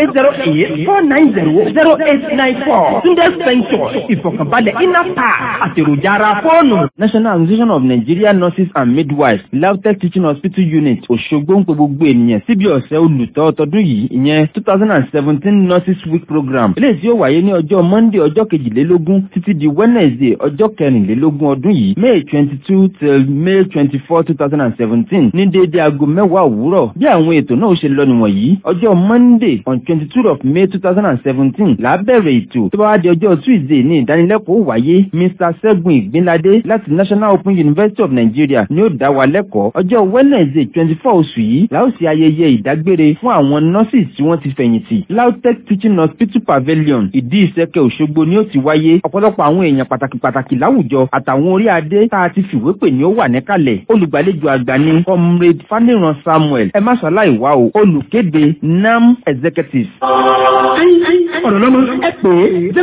0808-490-0894. Túndé Ventures ìfọ̀kànbalẹ̀ inner part àtèròjà ara fóònù. National Association of Nigerian Nurses and Midwives, LAUTECH Teaching Hospital Unit, Òṣogbo ń pe gbogbo ènìyàn síbi ọ̀sẹ̀ olùtọ́ tọdún yìí, ìyẹn 2017 Nurses Week Program. Eléyìí tí ó wáyé ní ọjọ́ Monday ọjọ́ 22 títí di Wednesday ọjọ́ 24 ọdún yìí, May 22 till May 24, 2017, ní déédéé aago 10 òwúrọ̀. Bí àwọn ètò náà ṣe lọ nìwọ̀nyí, ọjọ́ Monday on 22 of May 2017 là á bẹ̀rẹ̀ ètò. Tó bá wá di ọjọ́ Tuesday ní ìdánilẹ́kọ̀ọ́ wáyé, Mr. Ṣẹ́gun Ìgbínládé láti National Open University of Nigeria ni ó dá wa lẹ́kọ̀ọ́. Ọjọ́ Wednesday 24 oṣù yìí la ó ṣe ayẹyẹ ìdágbére fún àwọn nurses tí wọ́n ti fẹ̀yìntì. LAUTECH Teaching Hospital Pavilion Ìdí Ìsẹ́kẹ̀ Òṣogbo ni ó ti wáyé. Ọ̀pọ̀lọpọ̀ àwọn èèyàn pàtàkì láwùjọ àtàwọn orí adé tá a ti fìwé pè ní ó wà níkàlẹ̀. Olùgbàlejò àgbà ni Comrade Faniran Samuel. Ẹ má ṣàláì wá o. Olùkéde NAM Executive. ọ̀rọ̀ lọ́mọ ẹ pè é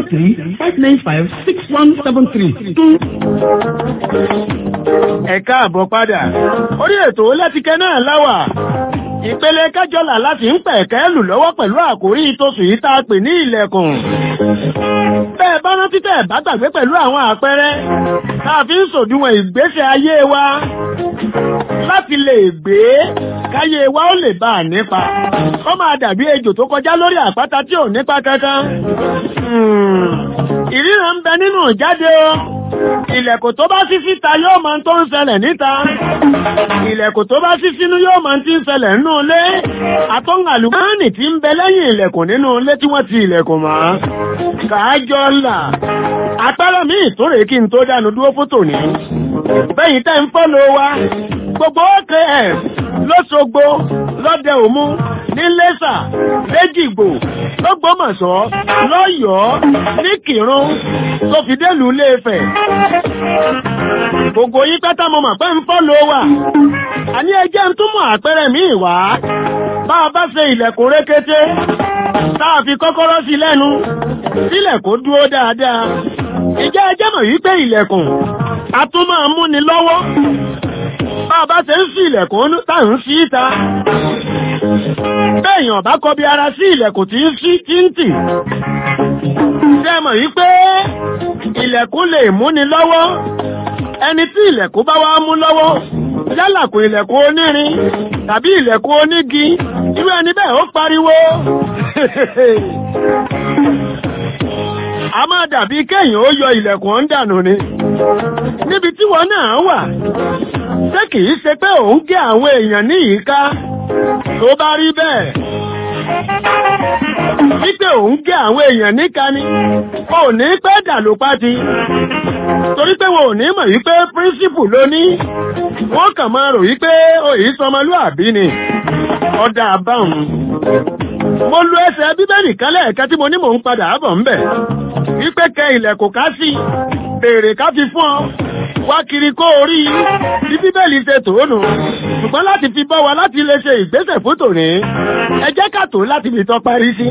08035956173. Ẹ káàbọ̀ padà. Orí ètò Lẹ́tíkẹ́ náà láwà. Ìpele kẹjọlá láti ń pẹ̀kẹ́ lù lọ́wọ́ pẹ̀lú àkórí ìtòsù yìí tá a pè ní ilẹ̀kùn. Bẹ́ẹ̀ bá rántí tẹ̀ bá gbàgbé pẹ̀lú àwọn àpẹẹrẹ tá a fi ń sòdiwọ̀n ìgbésẹ̀ ayé wa láti lè gbé káyé wa ó lè bá a nípa. Ó máa dàbí ejò tó kọjá lórí àpáta tí ò nípa kankan. Ìríran ń bẹ nínú ìjáde o. Ilẹ̀kùn tó bá ṣí síta yóò máa tó ń ṣẹlẹ̀ níta. Ilẹ̀kùn tó bá ṣí sínú yóò máa ti ń ṣẹlẹ̀ nínú ilé. Àtọ́ngàlùmọ́ọ́nì tí ń bẹ lẹ́yìn ilẹ̀kùn nínú ilé tí wọ́n ti ilẹ̀kùn mọ́. Kàájọ là. Àpẹẹrẹ mi ìtòrè kí n tó dánu dúró fótò ní. Bẹ́yìn tẹ́ ń fọ́lọ wa. Gbogbo OKF lọ́ṣogbo lọ́dẹ òmu ní Lẹ́ṣà lẹ́jìgbò lọ́gbọ́mọ̀ṣọ́ lọ́yọ̀ọ́ ní Kìrun tó fi délùú Ilé-Ifẹ̀. Gbogbo yí pátá mo mọ̀ pé ń fọ́lọ wa. Àní ẹjẹ́ ń túmọ̀ àpẹẹrẹ míì wá. Bá a bá ṣe ilẹ̀kùn rékété tá a fi kọ́kọ́rọ́ sí lẹ́nu sílẹ̀ kó dúró dáadáa. Ìjẹ́ ẹjẹ́ mọ̀ wípé ilẹ̀kùn a tún máa múni lọ́wọ́. Bá a bá ṣe ń sí ilẹ̀kùn tá ń sí ìta. Bẹ́ẹ̀yàn bá kọbi ara sí ilẹ̀kùn tí ń sí tí ń tì. Ṣé mọ̀ wípé ilẹ̀kùn lè múni lọ́wọ́? Ẹni tí ilẹ̀kùn bá wá mú lọ́wọ́, yálàkùn ilẹ̀kùn onírin tàbí ilẹ̀kùn onígi, irú ẹni bẹ́ẹ̀ ó pariwo. A máa dàbí kéèyàn ó yọ ilẹ̀kùn ń dànù ni. Níbi tí wọ́n náà wà, ṣé kìí ṣe pé òun gé àwọn èèyàn ní ìka tó bá rí bẹ́ẹ̀? Wípé òun gé àwọn èèyàn níka ni, wọn ò ní pẹ́ dàlópá ti. Torí pé wọn ò ní mọ̀ wípé píríncípù ló ní. Wọ́n kàn máa rò wípé òyì sọmọlúàbí ni. Ọ̀dà àbáhùn. Mo lu ẹsẹ̀ Bíbélì kan lẹ́ẹ̀kan tí mo ní mò ń padà bọ̀ ńbẹ̀. Wípé kẹ ilẹ̀kùn ká sí, béèrè ká fi fún ọ. Wá kiri kó orí bí Bíbélì ṣe tòónù. Ṣùgbọ́n láti fi bọ́ wa láti lè ṣe ìgbésẹ̀ fún tòní. Ẹ jẹ́ ká tó láti fi tọ́ parí sí.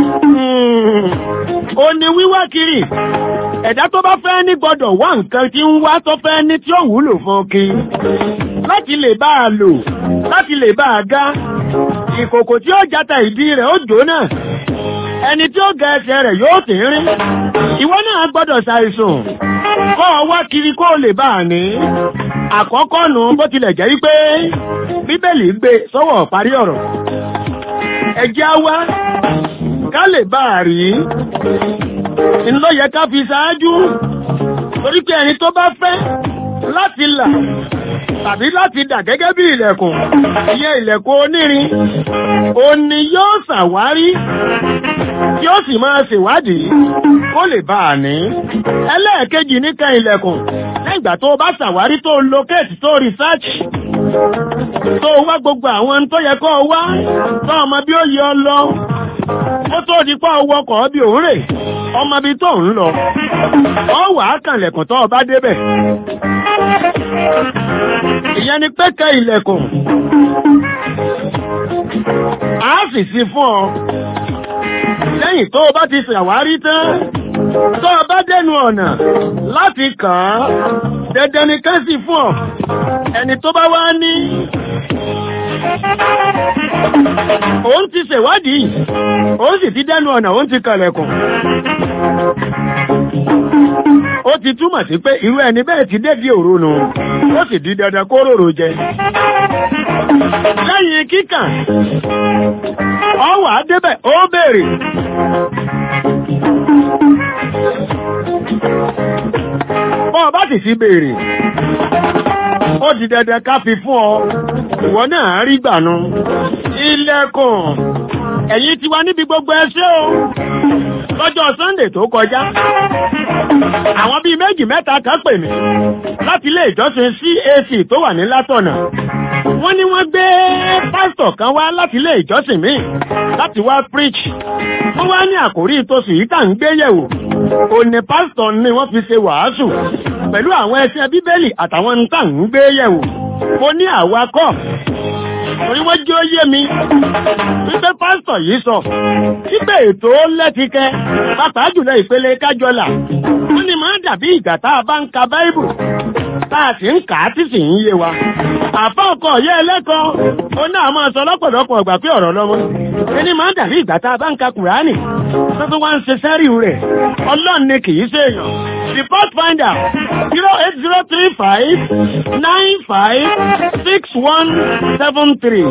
Ó ní wíwá kiri. Ẹ̀dá tó bá fẹ́ ní gbọ́dọ̀ wá nǹkan tí ń wá tó fẹ́ ní tí ó wúlò fún kí. Láti lè bá a lò, láti lè bá a gá, ìkòkò tí ó jata ìdí rẹ̀ ó jóná ẹni tí ó gẹ ẹsẹ̀ rẹ̀ yóò tì rí ìwọ náà gbọ́dọ̀ ṣàìsùn kọ́ ọ wá kiri kó lè bá a ní àkọ́kọ́ nù bó tilẹ̀ jẹ́ wípé bíbélì gbé sọ́wọ́ parí ọ̀rọ̀ ẹjẹ́ á wá ká lè bá a rí ńlọ yẹ ká fi ṣáájú torí pé ẹni tó bá fẹ́ láti là tàbí láti dà gẹ́gẹ́ bí ilẹ̀kùn ìyẹn ilẹ̀kùn onírin òní yóò ṣàwárí tí ó sì máa ṣèwádìí kó lè bá a ní ẹlẹ́ẹ̀kejì níkan ilẹ̀kùn nígbà tó bá ṣàwárí tó locate tó research tó wá gbogbo àwọn tó yẹ kó wá tó ọmọ bí ó yẹ ọ lọ ó tó di pọ́ ọwọ́ kọ̀ bí òun rè ọmọ bí tó ń lọ ọ wà á kànlẹ̀kùn tó bá débẹ̀ ìyẹn ni pé kẹ ilẹ̀kùn á sì sí fún ọ lẹ́yìn tó bá ti ṣàwárí tán tó bá dẹnu ọ̀nà láti kàn án dandan ni kẹ́ sí fún ọ ẹni tó bá wá ní òun ti ṣèwádìí òun sì ti dẹnu ọ̀nà òun ti kànlẹ̀kùn ó ti túmọ̀ sí pé irú ẹni bẹ́ẹ̀ ti dédé òru nù ó sì di dandan kó rorò jẹ lẹ́yìn kíkàn ọ wà á débẹ̀ ó béèrè bọ́ ọ bá sì sí béèrè ó di dandan ká fi fún ọ ìwọ náà rí gbànú ilẹ̀kùn ẹ̀yin ti wá níbi gbogbo ẹṣẹ́ o lọ́jọ́ Sunday tó kọjá àwọn bíi méjì mẹ́ta kan pè mí láti ilé ìjọsìn CAC tó wà ní Látọ̀nà wọ́n ní wọ́n gbé pásítọ̀ kan wá láti ilé ìjọsìn míì láti wá preach wọ́n wá ní àkórí ìtòsí yìí tá ń gbé yẹ̀wò òní pásítọ̀ ni wọ́n fi ṣe wàásù pẹ̀lú àwọn ẹsẹ̀ bíbélì àtàwọn tá ń gbé yẹ̀wò mo ní àwa kọ́ torí wọ́n jẹ́ ó yé mi wípé pásítọ̀ yìí sọ wípé ètò lẹ́tìkẹ́ pàápàá jùlọ ìpele kájọlà wọ́n ní máa dàbí ìgbà tá a bá ń ka báíbù tá a sì ń kà á tí sì ń yé wa àfa ọkọ̀ ọ̀yẹ́ ẹlẹ́kọ̀ọ́ ó náà máa sọ lọ́pọ̀lọpọ̀ ìgbà pé ọ̀rọ̀ lọ́mọ ẹni máa dàbí ìgbà tá a bá ń ka kùránì tó tó wá ń ṣe sẹ́rí rẹ̀ ọlọ́run ni kì í ṣe èèyàn the first finder 08035956173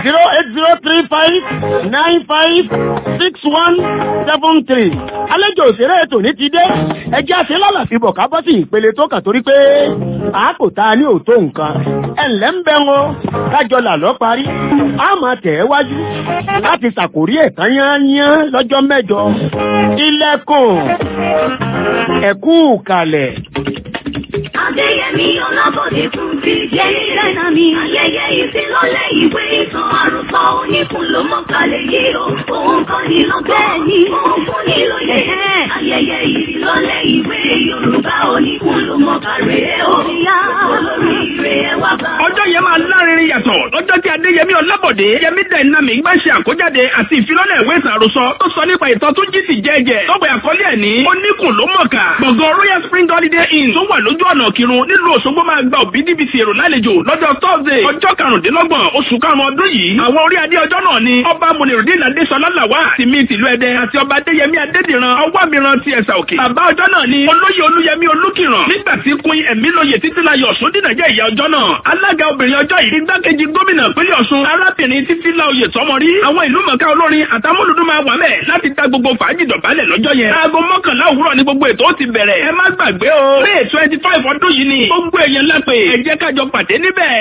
08035956173 àlejò òṣèré ètò ní ti dé ẹjẹ́ àṣẹ lálàfíbọ̀ ká bọ́ sí ìpele tó kà torí pé àákò ta ní òtó nǹkan ẹ̀ǹlẹ́ ń bẹ́ wọn kájọlà lọ parí a máa tẹ̀ ẹ́ wájú láti ṣàkórí ẹ̀kan yányán lọ́jọ́ mẹ́jọ ilẹ̀kùn ẹ̀kú kalẹ̀. Adéyẹmí Ọlábọ̀dé fún ti jẹ́ ìrẹ́nà mi. Ayẹyẹ ìfilọ́lẹ̀ ìwé ìtàn àròsọ oníkun ló mọ̀ kalẹ̀ yìí o. Òun kan ní lọ́gbọ́n ní òun fún ní lóye. Ayẹyẹ ìfilọ́lẹ̀ ìwé Yorùbá oníkun ló mọ̀ kalẹ̀ o. Olórí ire ẹ wá bá. Ọjọ́ yẹn máa lárinrin yàtọ̀ lọ́jọ́ tí Adéyẹmí Ọlábọ̀dé Yẹmí Dynamic bá ṣe àkójáde àti ìfilọ́lẹ̀ ìwé ìtàn àròsọ tó sọ nípa ìtàn tó jí sí jẹ́jẹ́ tó pè àkọlé ẹ̀ ní oníkun ló mọ̀ ká. Gbọ̀ngàn Royal Spring Holiday Inn tó wà lójú ọ̀nà Ìkìrun nílùú Òṣogbo máa gba òbítíbitì èrò lálejò lọ́jọ́ Thursday ọjọ́ 25 oṣù karùn-ún ọdún yìí. Àwọn orí adé ọjọ́ náà ni ọba Munirudeen Adéṣọlá Làwà tìmí tìlú Ẹdẹ àti ọba Adéyẹmí Adédìran Ọwámiran ti Ẹ̀sà Òkè. Bàbá ọjọ́ náà ni olóyè Olúyẹmí Olúkìràn nígbà tí Queen Ẹ̀mílóyè Títílayọ̀ Ṣódínà jẹ́ ìyá ọjọ́ náà. Alága obìnrin ọjọ́ yìí igbákejì gómìnà pínlẹ̀ Ọ̀ṣun arábìnrin Títílayọ̀ Tọ́mọrí. Àwọn ìlú mọ̀ká olórin àtàmúlùdún máa wà mẹ́ láti ta gbogbo fàájì dọ̀bálẹ̀ lọ́jọ́ yẹn. Aago 11 òwúrọ̀ ni gbogbo ètò ó ti bẹ̀rẹ̀. Ẹ má gbàgbé o. May 25 ọdún yìí ni gbogbo èèyàn lápè ẹ jẹ́ ká jọ pàdé níbẹ̀.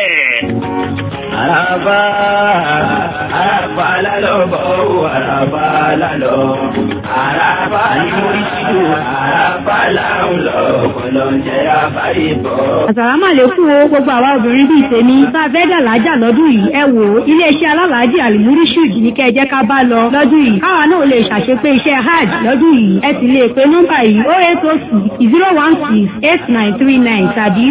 Àràbà lálọ́ bọ̀ àràbà lálọ́ àràbà ní oríṣiríṣi àràbà láwọn lọ kọlọ́njẹ́ àbáyé bọ̀. Àsàlámù àlékún o gbogbo àwa obìnrin bíi tèmi bá fẹ́ dàlájà lọ́dún yìí ẹ wò ó iléeṣẹ́ alálàájì Al-Murishid ní kẹ́ ẹ jẹ́ ká bá lọ lọ́dún yìí káwa náà lè ṣàṣepé iṣẹ́ hajj lọ́dún yìí ẹ sì lè pe nọ́mbà yìí 08060168939 tàbí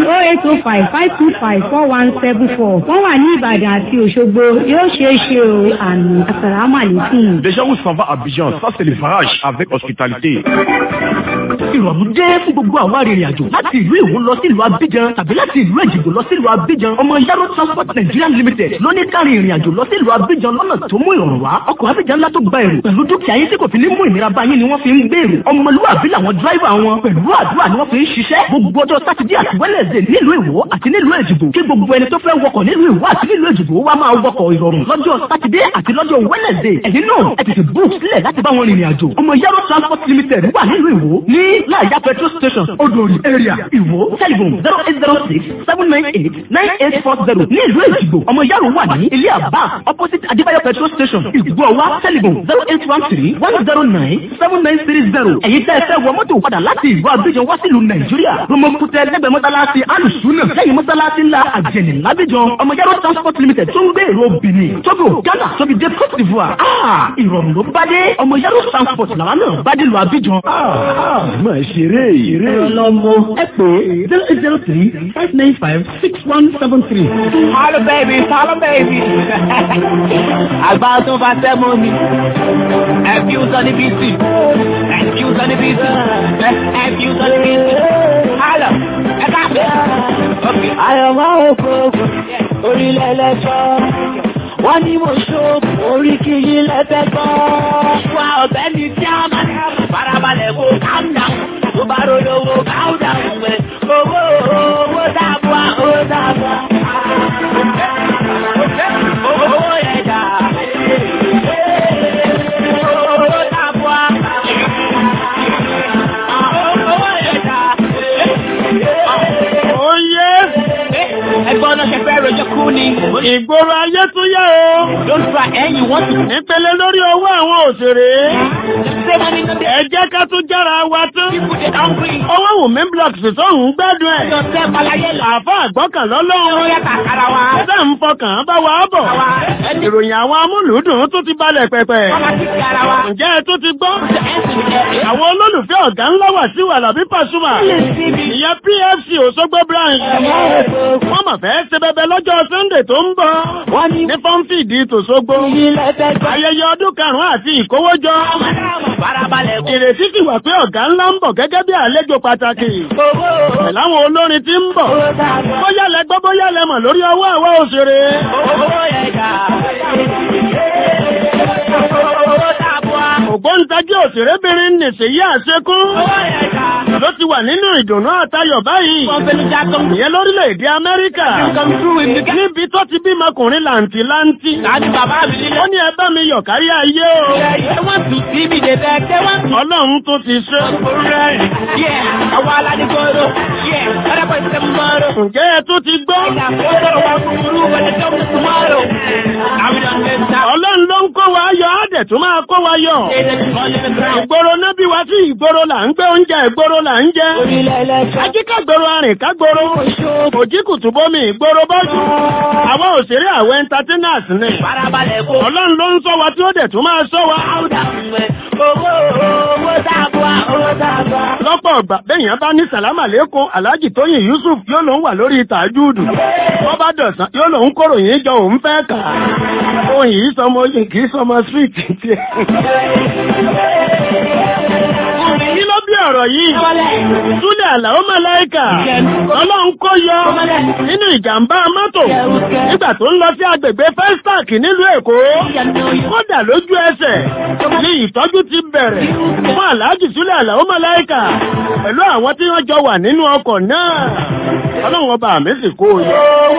08055254174 wọ́n wà ní Ìbàdàn àti Òṣogbo yóò ṣeé ṣe o àmì àsàlámù àlékún. Déjà où s'en va à Abidjan, ça c'est le farage avec hospitalité. ìrọ̀rùn dé fún gbogbo àwọn arìnrìn-àjò láti ìlú Ìwó lọ sí ìlú Abidjan tàbí láti ìlú Èjìgbò lọ sí ìlú Abidjan. Ọmọ Yaro Transport Nigeria Limited ló ní kárí ìrìn-àjò lọ sí ìlú Abidjan lọ́nà tó mú ìrọ̀rùn wá. Ọkọ̀ Abidjan ńlá tó gba èrò pẹ̀lú dúkìá yín tí kò fi ní mú ìnira bá yín ni wọ́n fi ń gbé èrò. Ọmọlúwàbí làwọn dráìvà wọn pẹ̀lú àdúrà ni wọ́n fi ń ṣiṣẹ́. Gbogbo ọjọ́ Sátidé àti Wẹ́nẹ̀sdẹ̀ nílùú Ìwó àti nílùú Èjìgbò kí gbogbo ẹni tó fẹ́ wọkọ̀ nílùú Ìwó àti nílùú Èjìgbò wá máa wọkọ̀ ìrọ̀rùn lọ́jọ́ Sátidé àti lọ́jọ́ Wẹ́nẹ̀sdẹ̀. Ẹ̀yin náà ẹ tètè book sílẹ̀ láti bá wọn rìnrìn àjò. Ọmọ Yaro Transport Limited wà nílùú Ìwó ní Láàyà petrol station Odòrì area Ìwó telephone 0806-798-9840. Ní ìlú Èjìgbò ọmọ Yaro wà ní ilé àbá opposite Adébáyọ̀ petrol station Ìgbọ̀wá telephone 0813-109-7930. Ẹ̀yin tẹ́ ẹ fẹ́ wọ mọ́tò padà láti ìlú Abidjan wá sílùú Nàìjíríà. Romokutẹ lẹ́gbẹ̀ẹ́ mọ́sálásí Alùsùnà lẹ́yìn mọ́sálásí ńlá Àjẹnì l'Abidjan. Ọmọ Yaro Transport Limited tó ń gbé èrò Benin, Togo, Ghana, tóbi dé Côte d'Ivoire. Ìrọ̀rùn ló bá dé. Ọmọ Yaro Transport làwọn náà bá dé lu Abidjan. Má ṣeré ìrè. Ọlọ́mọ ẹ pé 0803-595-6173. Hello baby, hello baby. Àgbà tó bá tẹ́ mọ́ mi. Fuse on the BC. Fuse on the BC. Fuse on the BC. Hello. Ẹ káàbẹ̀. Okay. Àyọ̀mọ́ òkòòkò orílẹ̀ ẹlẹ́jọ́. Wọ́n ní mo ṣóògùn orí kí yín lẹ́fẹ́ gbọ́. Wá ọ̀bẹ ni tí a máa ń farabalẹ̀ kó calm down. Tó bá rolówó calm down mẹ́. Owó dábọ̀ owó dábọ̀. Owó yẹn dà. Owó dábọ̀. Owó yẹn dà. Oyè. Ẹgbọ́n náà ṣe fẹ́ rojọ́ kú ni. Ìgboro ayé tún yá o. Don't try ẹ̀yìn wọ́n ti. Nípele lórí owó àwọn òṣèré. Ẹ jẹ́ ká tún jára wa tún. Owó Wùmí blocks tó ń gbádùn ẹ̀. Àfọ́ àgbọ́kàn lọ́lọ́run. Ẹ̀dá ń fọkàn bá wa bọ̀. Ìròyìn àwọn amúlùúdùn tún ti balẹ̀ pẹ̀pẹ̀. Ǹjẹ́ ẹ tún ti gbọ́? Àwọn olólùfẹ́ ọ̀gá ńlá wà sí Wàlàbí Pasuma. Ìyẹn PFC Òṣogbo branch. Wọ́n mọ̀ fẹ́ ṣe bẹbẹ lọ́jọ́ Sunday tó ń bọ̀. Ní Fọ́nfìdí tòṣogbo. Ayẹyẹ ọdún karùn-ún àti ìkówójọ. Ìrètí ti wà pé ọ̀gá ńlá ń bọ̀ gẹ́gẹ́ bí àlejò pàtàkì. Pẹ̀láwọn olórin tí ń bọ̀. Bóyá lẹ gbọ́ bóyá lẹ mọ̀ lórí ọwọ́ àwọn òṣèré. Ògbóǹtagí òṣèrébìnrin nìṣèyí àṣekún. Ló ti wà nínú ìdùnnú àtayọ̀ báyìí. Ìyẹn lórílẹ̀-èdè Amẹ́ríkà. Níbi tó ti bímọkùnrin làǹtìlanti. Ó ní ẹ bá mi yọ̀ kárí ayé o. Ọlọ́run tó ti ṣe. Ǹjẹ́ ẹ tó ti gbọ́? Ọlọ́run ló ń kó wa yọ, á dẹ̀ tún máa kó wa yọ. Ìgboro náà bí wá sí ìgboro là ń gbé oúnjẹ ìgboro là ń jẹ. Ajíkàgboro arìnkágboro. Òjìkùtù bómi ìgboro bọ́jú. Àwọn òṣèré àwọn entertainers ni. Ọlọ́run ló ń sọ wa tí ó dẹ̀ tún máa sọ wa. Lọ́pọ̀ ọ̀gbà bẹ́yìn bá ní sàlámà lẹ́kùn Alhaji Tóyìn Yusuf yóò lòun wà lórí tàjúùdù. Wọ́n bá dọ̀sán yóò lòun kóròyìn jọ òun fẹ́ kà á. Ohun yìí sọmọ yìí kì í sọmọ street tiẹ̀. Kí ló bí ọ̀rọ̀ yìí? Súlẹ̀ Àlàó Màláíkà. Ọlọ́run kó yọ nínú ìjàmbá mọ́tò nígbà tó ń lọ sí agbègbè Festac nílùú Èkó. Kódà lójú ẹsẹ̀ ní ìtọ́jú ti bẹ̀rẹ̀ fún Àlájì Súlẹ̀ Àlàó Màláíkà pẹ̀lú àwọn tí wọ́n jọ wà nínú ọkọ̀ náà. Ọlọ́run ọba àmì sì kó yọ.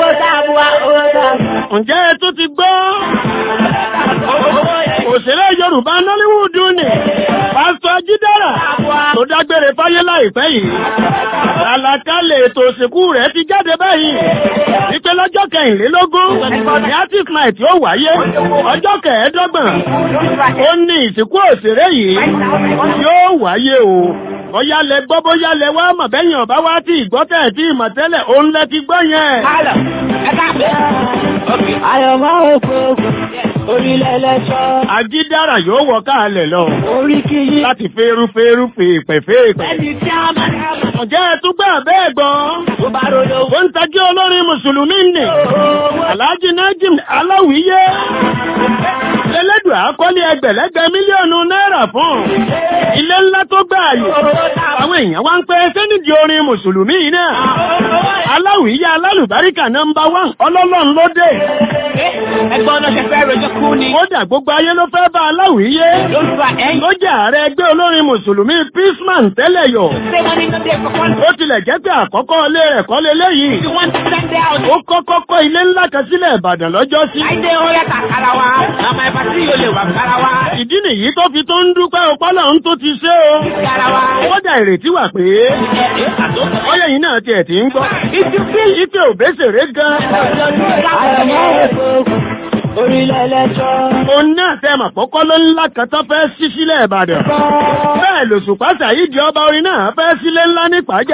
Ǹjẹ́ ẹ tó ti gbọ́? Òṣèré Yorùbá Nollywood ni Pásítọ̀ Ajídára tó dágbére fáyé láìpẹ́ yìí. Àlàkalẹ̀ ètò òsìnkú rẹ̀ ti jáde báyìí. Wípé lọ́jọ́ 24 ní Arctic Night yóò wáyé. Ọjọ́ 25 ó ní ìsìnkú òṣèré yìí yóò wáyé o. Bóyá lẹ gbọ́ bóyá lẹ wá mọ̀ bẹ́yìn ọ̀bá wá tí ìgbọ́tẹ̀ tí ìmọ̀ tẹ́lẹ̀ òun lẹ ti gbọ́ yẹn. Àyọ̀mọ́ òkòòkò orílẹ̀ ẹlẹ́jọ́. Ajídára yóò wọ káàlẹ̀ lọ. Orí kí yí. Láti fẹ́rú fèèpẹ̀. Ǹjẹ́ ẹ tún gbà bẹ́ẹ̀ gbọ́? Ó ń tají olórin Mùsùlùmí nì. Alhaji Najim Aláwìyé. Elédùà àkọ́lé ẹgbẹ̀lẹ́gbẹ̀ mílíọ̀nù náírà gbà fún ilé ńlá tó gbà yìí àwọn èèyàn wá ń pẹ́ sẹ́nìdì orin mùsùlùmí yìí náà aláwìyé alálùbáríkà nọ́mbà 1 ọlọ́lọ́run ló dé. ẹgbọ́n náà ṣe fẹ́ rojọ́ kú ni. kódà gbogbo ayé ló fẹ́ bá aláwìyé. ló jẹ́ ààrẹ ẹgbẹ́ olórin mùsùlùmí Peaceman tẹ́lẹ̀ yọ. ó tilẹ̀ jẹ́ pé àkọ́kọ́ ilé rẹ̀ kọ́ leléyìí. ó kọ́kọ́ kọ́ ilé ńlá kan sílẹ̀ Ìbàdàn lọ́jọ́ sí. àìdè orí kàkàrà wa àmọ́ ẹ̀fà tí yóò lè wà kára wa. ìdí nìyí tó fi tó ń dúpẹ́ ọpọlọ ń tó ti ṣe o. kódà ìrètí wà pé ọyẹ yìí náà tiẹ̀ ti ń gbọ́. ike òbẹ́sẹ̀rẹ̀ gan. Orílẹ̀ ẹlẹ́jọ́. Òun náà tẹ́ mà kọ́kọ́ ló ńlá kan tó fẹ́ sí sílẹ̀ Ìbàdàn. Bẹ́ẹ̀ lòṣùpá Sàyídì ọba orin náà fẹ́ sílé ńlá ní Pàjá.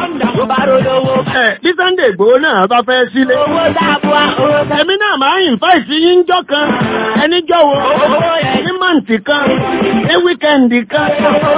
Bí Sunday Igboho náà bá fẹ́ sílé. Èmi náà máa ń invite yín jọ́ kan. Ẹni jọ̀wọ́. Ní mọ̀ǹtì kan. Ní wíkẹ́ǹdì kan.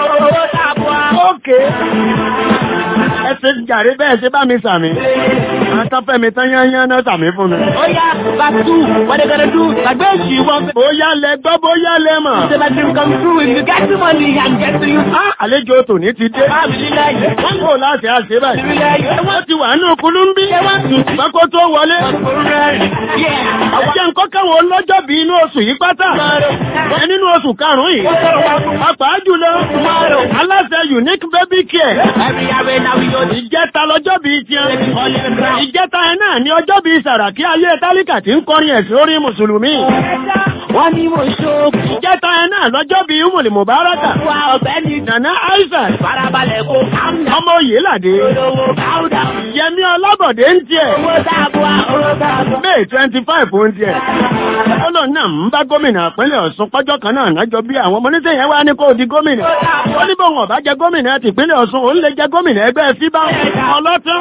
Ókè. Ẹ ṣe jàre bẹ́ẹ̀ ṣe bá mi sàmì. Àtọ́fẹ́ mi tán yányán náà sàmì fún mi. Ó yá, Bàtú, what they gonna do? Gbàgbé òṣì wọn. Bóyá lẹ gbọ́ bóyá lẹ mọ̀. Ṣé bá dream come true if you get the money and get to you? Àlejò tòní ti dé. Wọ́n kò láti àṣẹ báyìí. Wọ́n ti wà nínú Kúlúmbí. Pákó tó wọlé. Jẹ́ nǹkan káwọn olójọ́ bí inú oṣù yìí pátá. Nínú oṣù karùn-ún yìí. Pàápàá jùlọ. Aláṣẹ Unique Baby Care. Ìjẹta lọ́jọ́ bíi tiẹ̀. Ìjẹta ẹ̀ náà ni ọjọ́ bíi Sàràkí ayé tálíkà tí ń kọrin ẹ̀sìn orí Mùsùlùmí. Wọ́n ní mo ṣókù. Ìjẹta ẹ̀ náà lọ́jọ́ bíi Umuli Mubaraka. Wà ọ̀gbẹ́ni Nana Aisha. Farabalẹ̀ kó kámdà. Ọmọ Oyèládé. Olówó káúdà. Yẹmí Ọlábọ̀dé ń tiẹ̀. Owó dáàbò owó dáàbò. May 25 ń tiẹ̀. Ọlọ́run náà ń bá gómìnà ìpínlẹ̀ Ọ̀ṣun pọ́jọ́ kan náà nájọ bí àwọn ọmọ oníṣẹ́ yẹn wá ní kó di gómìnà. Ó ní bóun ọ̀bá jẹ gómìnà ti ìpínlẹ̀ Ọ̀ṣun òun lè jẹ gómìnà ẹgbẹ́ fíbá ọlọ́tún.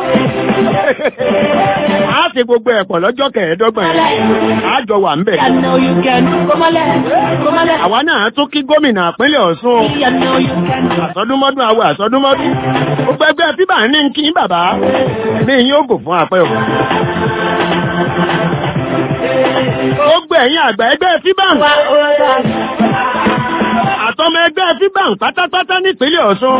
A ti gbogbo ẹ̀pọ̀ lọ́jọ́ kẹẹ̀ẹ́dọ́gbọ̀n yẹn. Àjọ wà ń bẹ̀. Àwa náà tún kí gómìnà ìpínlẹ̀ Ọ̀ṣun. Àsọdúnmọ́dún àwọ̀ àsọdúnmọ́dún. Gbogbo ẹgbẹ́ fíbà ní kí bàbá ní yín ó gò fún apẹ́ o. Gbogbo ẹ̀yin àgbà ẹgbẹ́ fíbà àtọmọ ẹgbẹ́ fíbàn pátápátá nípínlẹ̀ Ọ̀ṣun.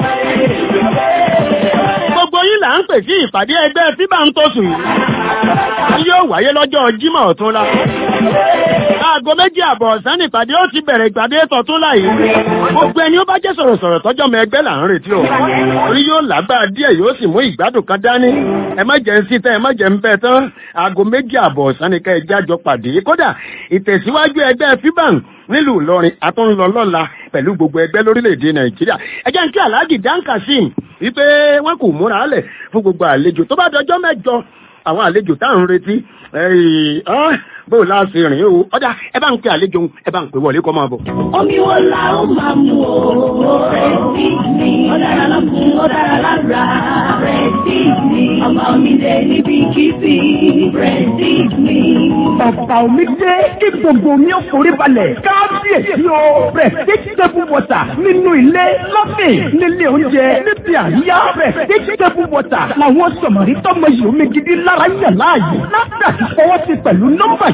Gbogbo yín là ń pè sí ìpàdé ẹgbẹ́ fíbàn tóṣù yìí. Yóò wáyé lọ́jọ́ Jímọ̀ ọ̀túnla. Aago 2:30 ọ̀sán nípàdé ó ti bẹ̀rẹ̀ ìpàdé tọ̀túnla yìí. Gbogbo ẹni ó bá jẹ́ sọ̀rọ̀sọ̀rọ̀ tọ́jọ́ mọ ẹgbẹ́ là ń retí o. Orí yóò lágbára díẹ̀ yóò sì mú ìgbádùn kan dání. Ẹ má jẹ́ ń sí tán ẹ má jẹ́ ń bẹ́ tán. Aago 2:30 ọ̀sán ni ká ẹ jájọ pàdé. Kódà ìtẹ̀síwájú ẹgbẹ́ fíbàn nílùú Ìlọrin àtúnlọ́lọ́la pẹ̀lú gbogbo ẹgbẹ́ lórílẹ̀‐èdè Nàìjíríà. ẹ jẹ́ n kí Alhaji Dan Kasim wípé wọ́n kò múra lẹ̀ fún gbogbo àlejò tó bá dọjọ́ mẹ́jọ àwọn àlejò tá à ń retí bó láti rìn o ọjà ẹ bá ń pe àlejò ẹ bá ń pè wọlé kọ́ máa bọ̀. Omi wo la ó máa mú o? Prestige ni. Ó dára lọ́kùn, ó dára lára. Prestige ni. Ọba omi dé níbi kìsì. Prestige ni. Ọ̀pá omi dé kí gbogbo omi ó forí balẹ̀. Kábíyèsí o. Prestige table water nínú ilé lọ́fìn nílé oúnjẹ níbi àríyá. Prestige table water làwọn sọ̀mọ̀rí tọ́mọ yìí omi gidi lára yàn láàyè. Láti fọwọ́ sí pẹ̀lú nọ́mbà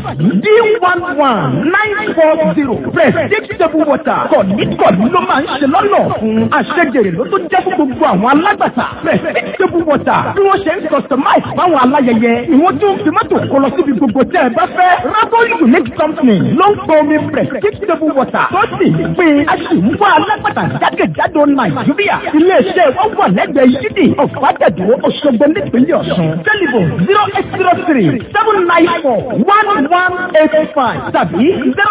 D11940 Prestige table water kọ̀ọ̀ní ló máa ń ṣe lọ́nà fún àṣẹjèrè ló tó jẹ́ fún gbogbo àwọn alágbàtà. Prestige table water bí wọ́n ṣe ń customize fáwọn aláyẹyẹ ìwọ́n tún fi mọ́tò kó lọ síbi gbogbo tẹ́ ẹ bá fẹ́. Rabon Unique Company ló ń pọn omi Prestige table water tó sì pé a sì ń wá alágbàtà jákèjádò Nàìjíríà. Iléeṣẹ́ wọn wà lẹ́gbẹ̀ẹ́ yídì ọ̀fàdàdó Òṣogbo nípínlẹ̀ Ọ̀ṣun. Tẹlifon 0803-794-1185 tàbí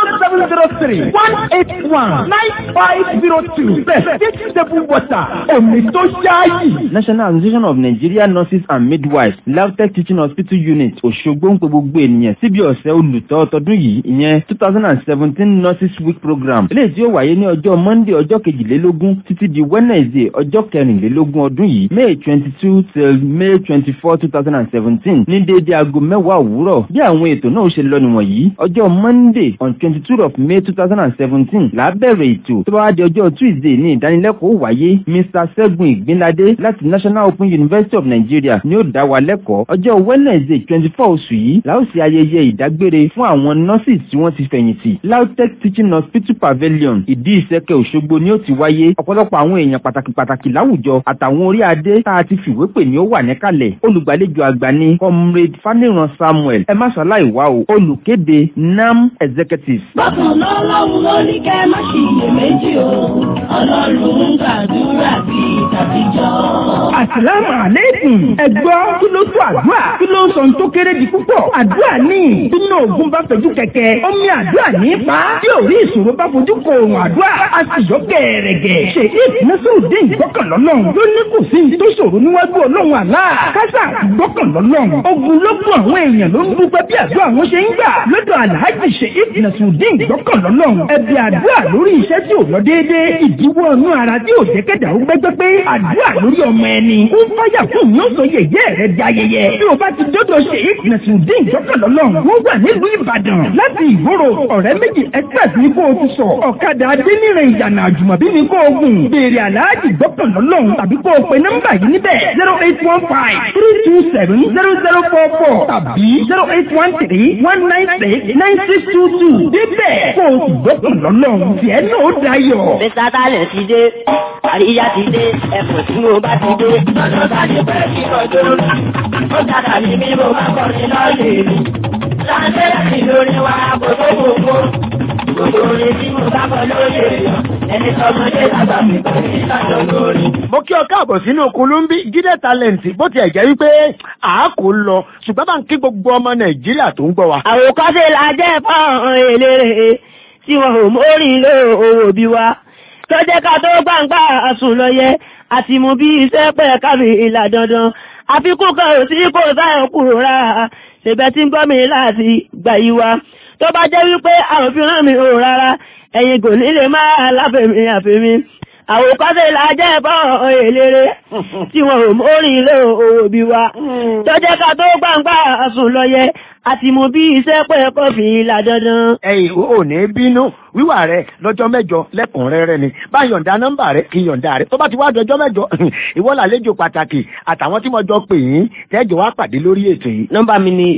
0703-181-9502. Prestige table water omi tó yáàyè. National Association of Nigeria Nurses and Midwives LAUTECH Teaching Hospital Unit Òṣogbo ń pe gbogbo ènìyàn síbi ọ̀sẹ̀ olùtọ́ tọdún yìí ìyẹn 2017 Nurses Week Program eléyìí tí ó wáyé ní ọjọ́ Monday ọjọ́ 22 títí di Wednesday ọjọ́ 24 ọdún yìí May 22 till May 24 2017 ní déédéé aago 10 òwúrọ̀. Bí àwọn ètò náà ṣe lọ nìwọ̀nyí ọjọ́ Monday on 22 of May 2017 là á bẹ̀rẹ̀ ètò tó bá wá di ọjọ́ Tuesday ní ìdánilẹ́kọ̀ọ́ wáyé Mr. Ṣẹ́gun Ìgbínládé láti National Open University of Nigeria ní ni ó dá wa lẹ́kọ̀ọ́. Ọjọ́ Wednesday 24 oṣù yìí la ó ṣe ayẹyẹ ìdágbére fún àwọn nurses tí wọ́n ti fẹ̀yìntì. Lautech Teaching Hospital Pavilion Ìdí Ìsẹ́kẹ̀ Òṣogbo ni ó ti wáyé. Ọ̀pọ̀lọpọ̀ àwọn èèyàn pàtàkì láwùjọ àtàwọn orí adé tá a ti fìwé pè ní ó wà níkàlẹ̀. Olùgbàlejò àgbà ni Comrade Faniran Samuel. Ẹ má ṣàláì wá o. Olùkéde NAM Executive. Bákan náà lọ́wọ́ ló ní kẹ́ má ṣiyèméjì o. Ọlọ́run ń gbàdúrà bí tàbíjọ́. Àsàlámù àlékùm. Ẹ gbọ́ kí ló tó àdúrà? Kí ló ń sọ tó kéré di púpọ̀? Àdúrà ní bínú ògùn bá fẹ̀jú kẹ̀kẹ́. Omi àdúrà ní pa. Tí ò rí ìṣòro bá fojú kọ òrùn àdúrà. A sì yọ gẹ̀ẹ́rẹ̀gẹ̀. Sheikh Nasruddin gbọ́kànlọ́lọ́run. Ló ní kò sí ní tó ṣòro níwájú Ọlọ́run àlá. Kásà gbọ́kànlọ́lọ́run. Ogun lọ́gbọ̀n àwọn èèyàn ló ń dúpẹ́ bí àdúrà wọn ṣe ń gbà. Lọ́dọ̀ Alhaji Sheikh Nasruddin gbọ́kànlọ́lọ́run. Ẹbí àdúrà lórí iṣẹ́ tí ò lọ déédéé. Ìdíwọ́ inú ara tí ò jẹ́ kẹ́dà ó gbẹ́gbẹ́ pé àdúrà lórí ọmọ ẹni. Ó fáyà fún yóò sọ yẹ̀yẹ́ rẹ̀ di ayẹyẹ. Bí o bá ti dọ́dọ̀ Sheikh Nasruddin gbọ́kànlọ́lọ́run. Wọ́n wà nílùú Ìbàdàn. Láti ìgboro ọ̀rẹ́ méjì express ní kó o ti sọ. Ọ̀kadà Adéníran Ìyànà Àjùmọ̀bí ní kó o gùn. Béèrè Alhaji gbọ́kànlọ́lọ́run tàbí kó o pe nọ́mbà yìí níbẹ̀ 0815-327-0044 tàbí 0813-196-9622. Débẹ̀ kó o sì gbọ́kànlọ́lọ́run tiẹ̀ náà ó dayọ̀. Mr. Talent ti dé, àríyá ti dé, ẹ̀fọ́ tí mo bá ti dé. Lọ́dọ̀ bá ti pẹ́ kí ọjọ́ ó dára ní bí mo bá kọrin lọ́lẹ̀. Láńpẹ́ láti lórí wa gbogbo. Gbogbo orin tí mo bá kọ lóye. Ẹni tọmọdé lábà mi kò ní ìlànà lórí. Mo kí ọ káàbọ̀ sínú Kolumbi Jídé Talent bó ti ẹ̀jẹ̀ wípé àákò lọ ṣùgbọ́n bá ń kí gbogbo ọmọ Nàìjíríà tó ń gbọ́ wa. Àwòkọ́ṣe la jẹ́ fọ́ọ̀hún eléré tí wọn ò mórí lé owó bí wa. Tó jẹ́ ká tó gbàǹgbà àsùn lọ yẹ àti mú bí iṣẹ́ pẹ̀ káfí ìlà dandan. Àfikún kan ò sí kò sáyẹn kúrò rárá. Ṣèbẹ̀ tí ń gbọ́ mi láti gbà yí wa. Tó bá jẹ́ wípé àwọn fi rán mi ò rárá. Ẹ̀yin kò nílé máa láfẹ̀mí àfẹ́mí. Àwòkọ́ṣe la jẹ́ fọ́ọ̀hún eléré tí wọn ò mórí lé owó bí wa. Tó jẹ́ ká tó gbàǹgbà àsùn lọ yẹ àti mú bí iṣẹ́ pẹ́ kọfí ìlà dandan. Ẹ̀yin ò ní bínú wíwà rẹ lọ́jọ́ mẹ́jọ lẹ́kùnrẹ́rẹ́ ni bá yọ̀ǹda nọ́mbà rẹ kí yọ̀ǹda rẹ tó bá ti wá dọjọ́ mẹ́jọ ìwọ làlejò pàtàkì àtàwọn tí mo jọ pè yín tẹ́jọ wá pàdé lórí ètò yìí. Nọ́mbà mi ni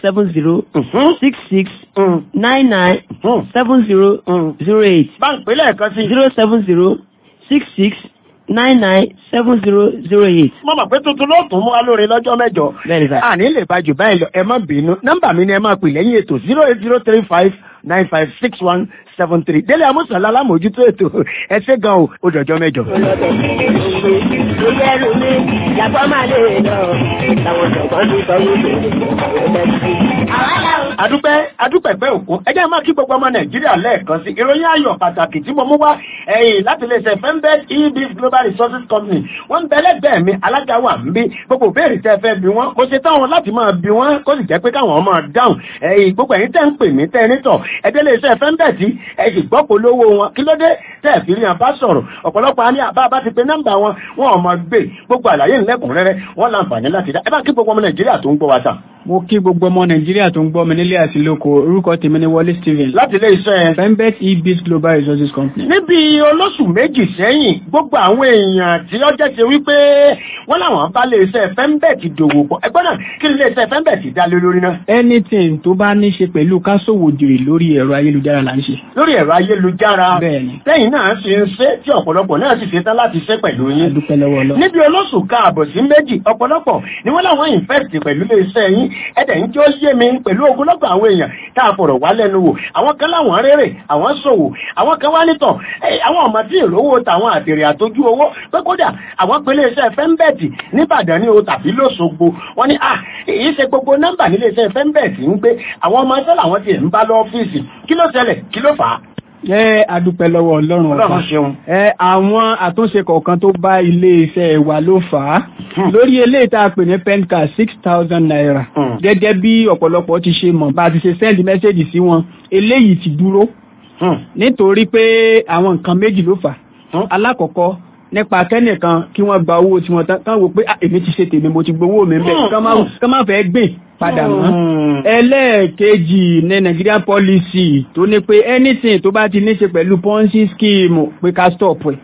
070-66-99-7008. Bá ń pè lẹ́ẹ̀kan sí 070-66-99-7008. Mo mọ̀ pé tuntun ló tún mú wa lórí lọ́jọ́ mẹ́jọ. Àní lè bá jù báyìí lọ ẹ má bínú nọ́mbà mi ni ẹ máa pè lẹ́yìn ètò 08035956173. Délé Amúsànlá lámòjútó ètò ẹ ṣé gan o ó dọjọ́ mẹ́jọ. Adúpẹ́ pé òkú ẹ jẹ́ máa kí gbogbo ọmọ Nàìjíríà lẹ́ẹ̀kan sí ìròyìn ayọ̀ pàtàkì tí mo mú wá ẹ̀yìn láti lè ṣe Fembed EBIS Global Resources Company. Wọ́n ń bẹ lẹ́gbẹ̀ẹ́ mi alága wà ń bí gbogbo béèrè tẹ́ fẹ́ bí wọ́n kó ṣe táwọn láti máa bí wọ́n kó sì jẹ́ pé káwọn máa dáhùn ẹ̀yìn gbogbo ẹ̀yin tẹ́ ń pè mí tẹ́ nítọ̀ ẹ̀dẹ́ lè ṣe Fembed tí ẹ sì gbọ́ polówó wọn kí ló dé tẹ́ fi rí àbá sọ̀rọ̀ ọ̀pọ̀lọpọ̀ á ní àbá bá ti pe nọ́mbà wọn wọn ò máa gbé gbogbo àlàyé ńlẹ́kùnrẹ́rẹ́ wọn láǹfààní láti dá ẹ bá kí gbogbo ọmọ Nàìjíríà tó ń gbọ́ wa tà. Mo kí gbogbo ọmọ Nàìjíríà tó ń gbọ́ mi nílé àti lóko orúkọ tèmi ni Wọlé Stephen. Láti ilé iṣẹ́ Fembed EBIS Global Resources Company. Níbi olóṣù méjì sẹ́yìn gbogbo àwọn èèyàn tí ó jẹ́ ṣe wípé wọ́n láwọn bá lè iṣẹ́ Fembed dòwò pọ̀ ẹgbẹ́ náà kí lè iṣẹ́ Fembed dá lé lórí náà. Anything tó bá ní ṣe pẹ̀lú káṣòwò jèrè lórí ẹ̀rọ ayélujára là ń ṣe. Lórí ẹ̀rọ ayélujára bẹ́ẹ̀ni. Lẹ́yìn náà ṣe ń ṣe tí ọ̀pọ̀lọpọ̀ náà sì ṣetán láti ṣe pẹ̀lú yín. Adúpẹ́ lọ́wọ́ Ọlọ́run. Níbi olóṣù káàbọ̀ sí méjì ọ̀pọ̀lọpọ̀ ni wọ́n láwọn invest pẹ̀lú ilé iṣẹ́ yín ẹ̀dẹ̀ ń jẹ́ ó yé mi pẹ̀lú ogunlọ́gọ̀ àwọn èèyàn tá a fọ̀rọ̀ wá lẹ́nu wò àwọn kan láwọn rere àwọn ṣòwò àwọn kan wá nítọ̀ àwọn ọmọ tí ìrówó tàwọn àtèrè àtójú owó pé kódà àwọn pẹ̀lú iṣẹ́ Fembed níbàdàn ní o tàbí lóṣogbo wọ́n ní èyí ṣe gbogbo nọ́mbà nílé iṣẹ́ Fembed ń gbé àwọn ọmọ ẹgbẹ́ làwọn ti ń bá lọ́fíìsì kí ló ṣẹlẹ̀ kí ló fà á. Adúpẹ́ lọ́wọ́ Ọlọ́run ọba. Àwọn àtúnṣe kọ̀ọ̀kan tó bá ilé iṣẹ́ wa ló fà á. Lórí eléyìí tá a pè ní Pencard 6,000 naira. Gẹ́gẹ́ bí ọ̀pọ̀lọpọ̀ ti ṣe mọ̀ bá a ti ṣe send message sí wọn eléyìí ti dúró. Nítorí pé àwọn nǹkan méjì ló fà á. Alákọ̀ọ́kọ́ nípa kẹ́nìkan kí wọ́n gba owó tí wọ́n tán wò pé èmi ti ṣe tèmi mo ti gbowó mi bẹ́ẹ̀ kán má fẹ́ gbìn padà mọ́. Ẹlẹ́ẹ̀kejì ní Nigerian policy tó ní pé anything tó bá ti ní ṣe pẹ̀lú Ponzi scheme pé ká stop ẹ̀.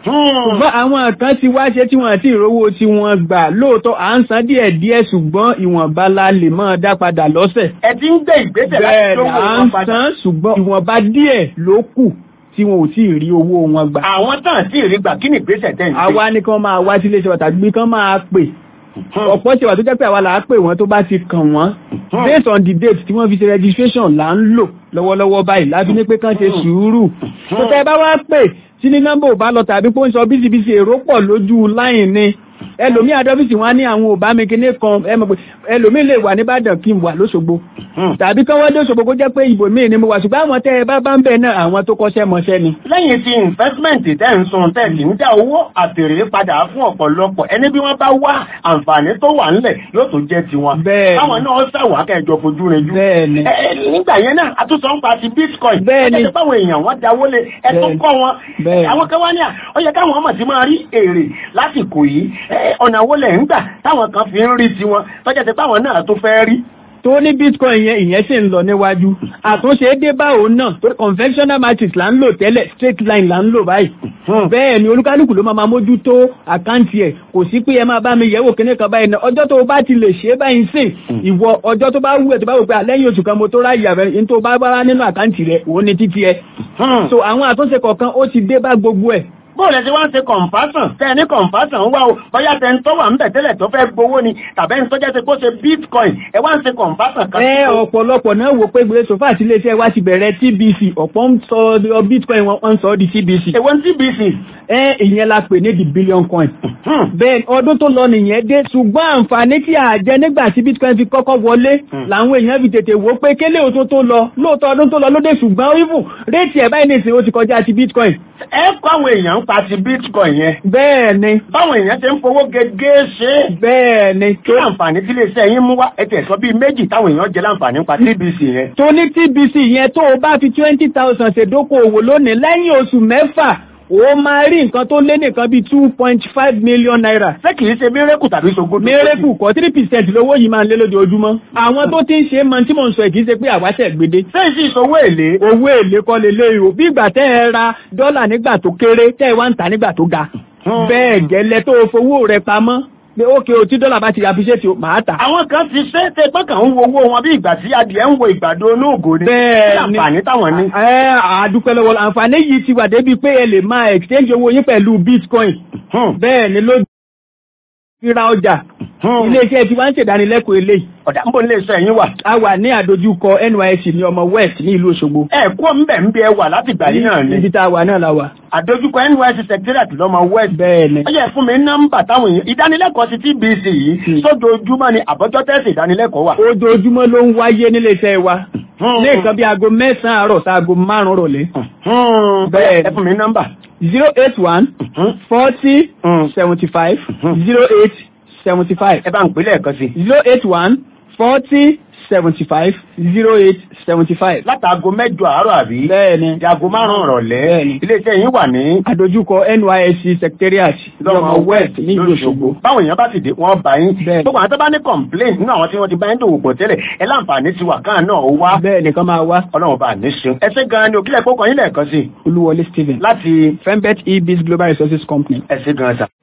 ṣùgbọ́n àwọn kan ti wá ṣe tí wọ́n ti rówó tí wọ́n gbà lóòótọ́ à ń san díẹ̀ díẹ̀ ṣùgbọ́n ìwọ̀nba la lè máa dá padà lọ́sẹ̀. ẹ ti ń gbé ìgbésẹ̀ láti lówó wọn padà. bẹ́ẹ̀ à ń san ṣùgbọ́n ìwọ̀nba díẹ̀ ló kù tí wọn ò tí ì rí owó wọn gbà. àwọn tán tí ì rí gbà kí ni ìgbésẹ̀ tẹ̀ ń gbé. àwa ni kán máa wá sílé iṣẹ́ tàbí kán máa pè. ọ̀pọ̀ ṣe wà tó jẹ́ pé àwa là á pè wọ́n tó bá ti kàn wọ́n. based on the date tí wọ́n fi ṣe registration là ń lò lọ́wọ́lọ́wọ́ báyìí láti ní pé kán ṣe sùúrù. tó tẹ́ bá wá pè tí ní nọ́mbà ò bá lọ tàbí pé ó ń sọ bísibísi èrò pọ̀ lójú láyìn ni ẹlòmí àdọ́fíìsì wọn ní àwọn òbámi kíní kan ẹlòmí lè wà níbàdàn kí n wà lóṣogbo tàbí kán wọ́n dé Òṣogbo kó jẹ́ pé ìbò míì ni mo wà ṣùgbọ́n àwọn tẹ́ ẹ bá ń bẹ̀ náà àwọn tó kọ́ṣẹ́ mọṣẹ́ ni. lẹ́yìn tí investment tẹ́ ń sun tẹ́ kì í dá owó àtèrè padà fún ọ̀pọ̀lọpọ̀ ẹni bí wọ́n bá wá àǹfààní tó wà ńlẹ̀ yóò tó jẹ́ tiwọn. bẹ́ẹ̀ káwọn náà ṣàwọ̀ akẹ́jọ fojú rẹ̀ jù. bẹ́ẹ̀ni. nígbà yẹn náà àtúnṣe ń pa ti bitcoin. bẹ́ẹ̀ni. ẹ ti báwọn èèyàn wọn dáwó lé ẹ tó kọ́ wọn. bẹ́ẹ̀ni. àwọn kan wá ní ó yẹ káwọn ọmọ ti máa rí èrè lásìkò yìí ọ̀nà wo lẹ̀ ń gbà táwọn kan fi ń rí tiwọn tọ́jà ti báwọn náà tó fẹ́ rí. tó ní bitcoin ìyẹn sì ń lọ níwájú àtúnṣe dé báwo náà torí conventional matrix là ń lò tẹ́lẹ̀ straight line là ń lò báyìí. bẹ́ẹ̀ ni olúkálùkù ló máa mójútó àkáǹtì ẹ̀ kò sí pé ẹ máa bá mi yẹ̀wò kíní kan báyìí náà ọjọ́ tó o bá ti lè ṣe é báyìí sìn ìwọ ọjọ́ tó bá wù ẹ́ tó bá wù pé lẹ́yìn oṣù kan mo tó ráyè àbẹ̀rẹ̀ ní tó bá bá nínú àkáǹtì rẹ̀ òun ni títí ẹ. so àwọn àtúnṣe kọ̀ọ̀kan ó ti dé bá gbogbo ẹ̀. bóòlù ẹ ti wá ń ṣe compassion tẹ́ ní compassion wá o bóyá tẹ́ ń tọ́ wà ń bẹ̀ tẹ́lẹ̀ tó fẹ́ gbowó ni tàbí ń tọ́jà ṣe kó ṣe bitcoin ẹ wá ń ṣe compassion kan. ọ̀pọ̀lọpọ̀ náà wò pé gbèsè sọ́fà àti iléeṣẹ́ wa ti bẹ̀rẹ̀ TBC ọ̀pọ̀ ń sọ bitcoin wọn ń sọ di TBC. èwo ń TBC. ìyẹn la pè ní the billion coin. bẹ́ẹ̀ ọdún tó lọ nìyẹn dé ṣùgbọ́n àǹfààní tí a jẹ nígbà tí bitcoin fi kọ́kọ́ wọlé làwọn èèyàn fi tètè wò pé kélé òtún tó lọ lóòótọ́ ọdún tó lọ lóde ṣùgbọ́n even réètì ẹ̀ báyìí nìsín ó ti kọjá ti bitcoin. ẹ kọ́ àwọn èèyàn ń pa ti bitcoin yẹn. bẹ́ẹ̀ ni. báwọn èèyàn ṣe ń fowó gẹ́gẹ́ ṣe. bẹ́ẹ̀ ni. kí àǹfààní tí iléeṣẹ́ yín mú wá ẹ tẹ̀ sọ bíi méjì táwọn èèyàn jẹ láǹfààní pa TBC yẹn. tó ní TBC yẹn tó o bá fi 20,000 ṣèdókòwò lónìí lẹ́yìn oṣù mẹ́fà ó máa rí nǹkan tó lé nìkan bíi 2.5 million naira. ṣé kìí ṣe mírẹ́kù tàbí ṣogbó? mírẹ́kù kọ́ 3% lówó yìí máa ń lé lójoojúmọ́. àwọn tó ti ń ṣe mọ tí mò ń sọ kìí ṣe pé àwáṣẹ̀ gbede. ṣé ìṣe ìṣòwò èlé? owó èlé kọ́ lélẹ́ o bí ìgbà tẹ́ ẹ ra dọ́là nígbà tó kéré tẹ́ ẹ wá ń tà nígbà tó ga. bẹ́ẹ̀ gẹ́lẹ́ tó fowó rẹ pamọ́ pé ókè o tí dọ́là bá ti appreciate o máa tà. àwọn kan ti ṣe é tẹ gbọ́kàn ń wo owó wọn bí ìgbà tí adìẹ ń wo ìgbàdo olóògùn ni. bẹ́ẹ̀ ni àǹfààní táwọn ní. àdúpẹ́ lọ́wọ́ àǹfààní yìí ti wà débi pé ẹ lè máa exchange owó yín pẹ̀lú bitcoin. bẹ́ẹ̀ ni ló ríra ọjà. iléeṣẹ́ tí wọ́n ń ṣèdánilẹ́kọ̀ọ́ eléyìí. ọ̀dà ń bọ̀ nílé iṣẹ́ yín wà. a wà ní àdójúkọ NYSC ní ọmọ West ní ìlú Òṣogbo. ẹ kú ọ̀nbẹ̀ ń bí ẹ wà láti ìgbà yìí náà ni. ibi tá a wà náà la wà. àdójúkọ NYSC secretariat lọ́mọ West. bẹ́ẹ̀ ni. ó yẹ fún mi nọ́mbà táwọn èèyàn ìdánilẹ́kọ̀ọ́ ti TBC yìí sójoojúmọ́ ni àbọ́jọ́ tẹ́sí ìdánilẹ́kọ̀ọ́ wà. ojoojúmọ́ ló ń wáyé nílé iṣẹ́ wa. ní nǹkan bí aago 9 àárọ̀ sí aago 5 rọ̀lẹ́. bẹ́ẹ̀ ẹ fún mi nọ́mbà. 081 40 75 08 75. ẹ bá ń pè lẹ́ẹ̀kan sí. 081 40 75 08 75. látàgò 8 àárọ̀ àbí. bẹ́ẹ̀ni. di aago 5 rọ̀lẹ́. bẹ́ẹ̀ni. iléeṣẹ́ yín wà ní. àdójúkọ NYSC secretariat lọ́mọ West ní ìlú Òṣogbo. báwọn èèyàn bá sì dé wọ́n bá yín. gbogbo àwọn tó bá ní complaint nínú àwọn tí wọ́n ti bá yín dòwò pọ̀ tẹ́lẹ̀ ẹ láǹfààní ti wà káà náà ó wá. bẹ́ẹ̀ nìkan máa wá. Ọlọ́run bá ní ṣeun. ẹ ṣé gan-an ni òkìlẹ̀ kókàn yín lẹ́ẹ̀kan sí. Olúwọlé Stephen. láti Fembet eBiz Global Resources Company. ẹ ṣé gan-an sà.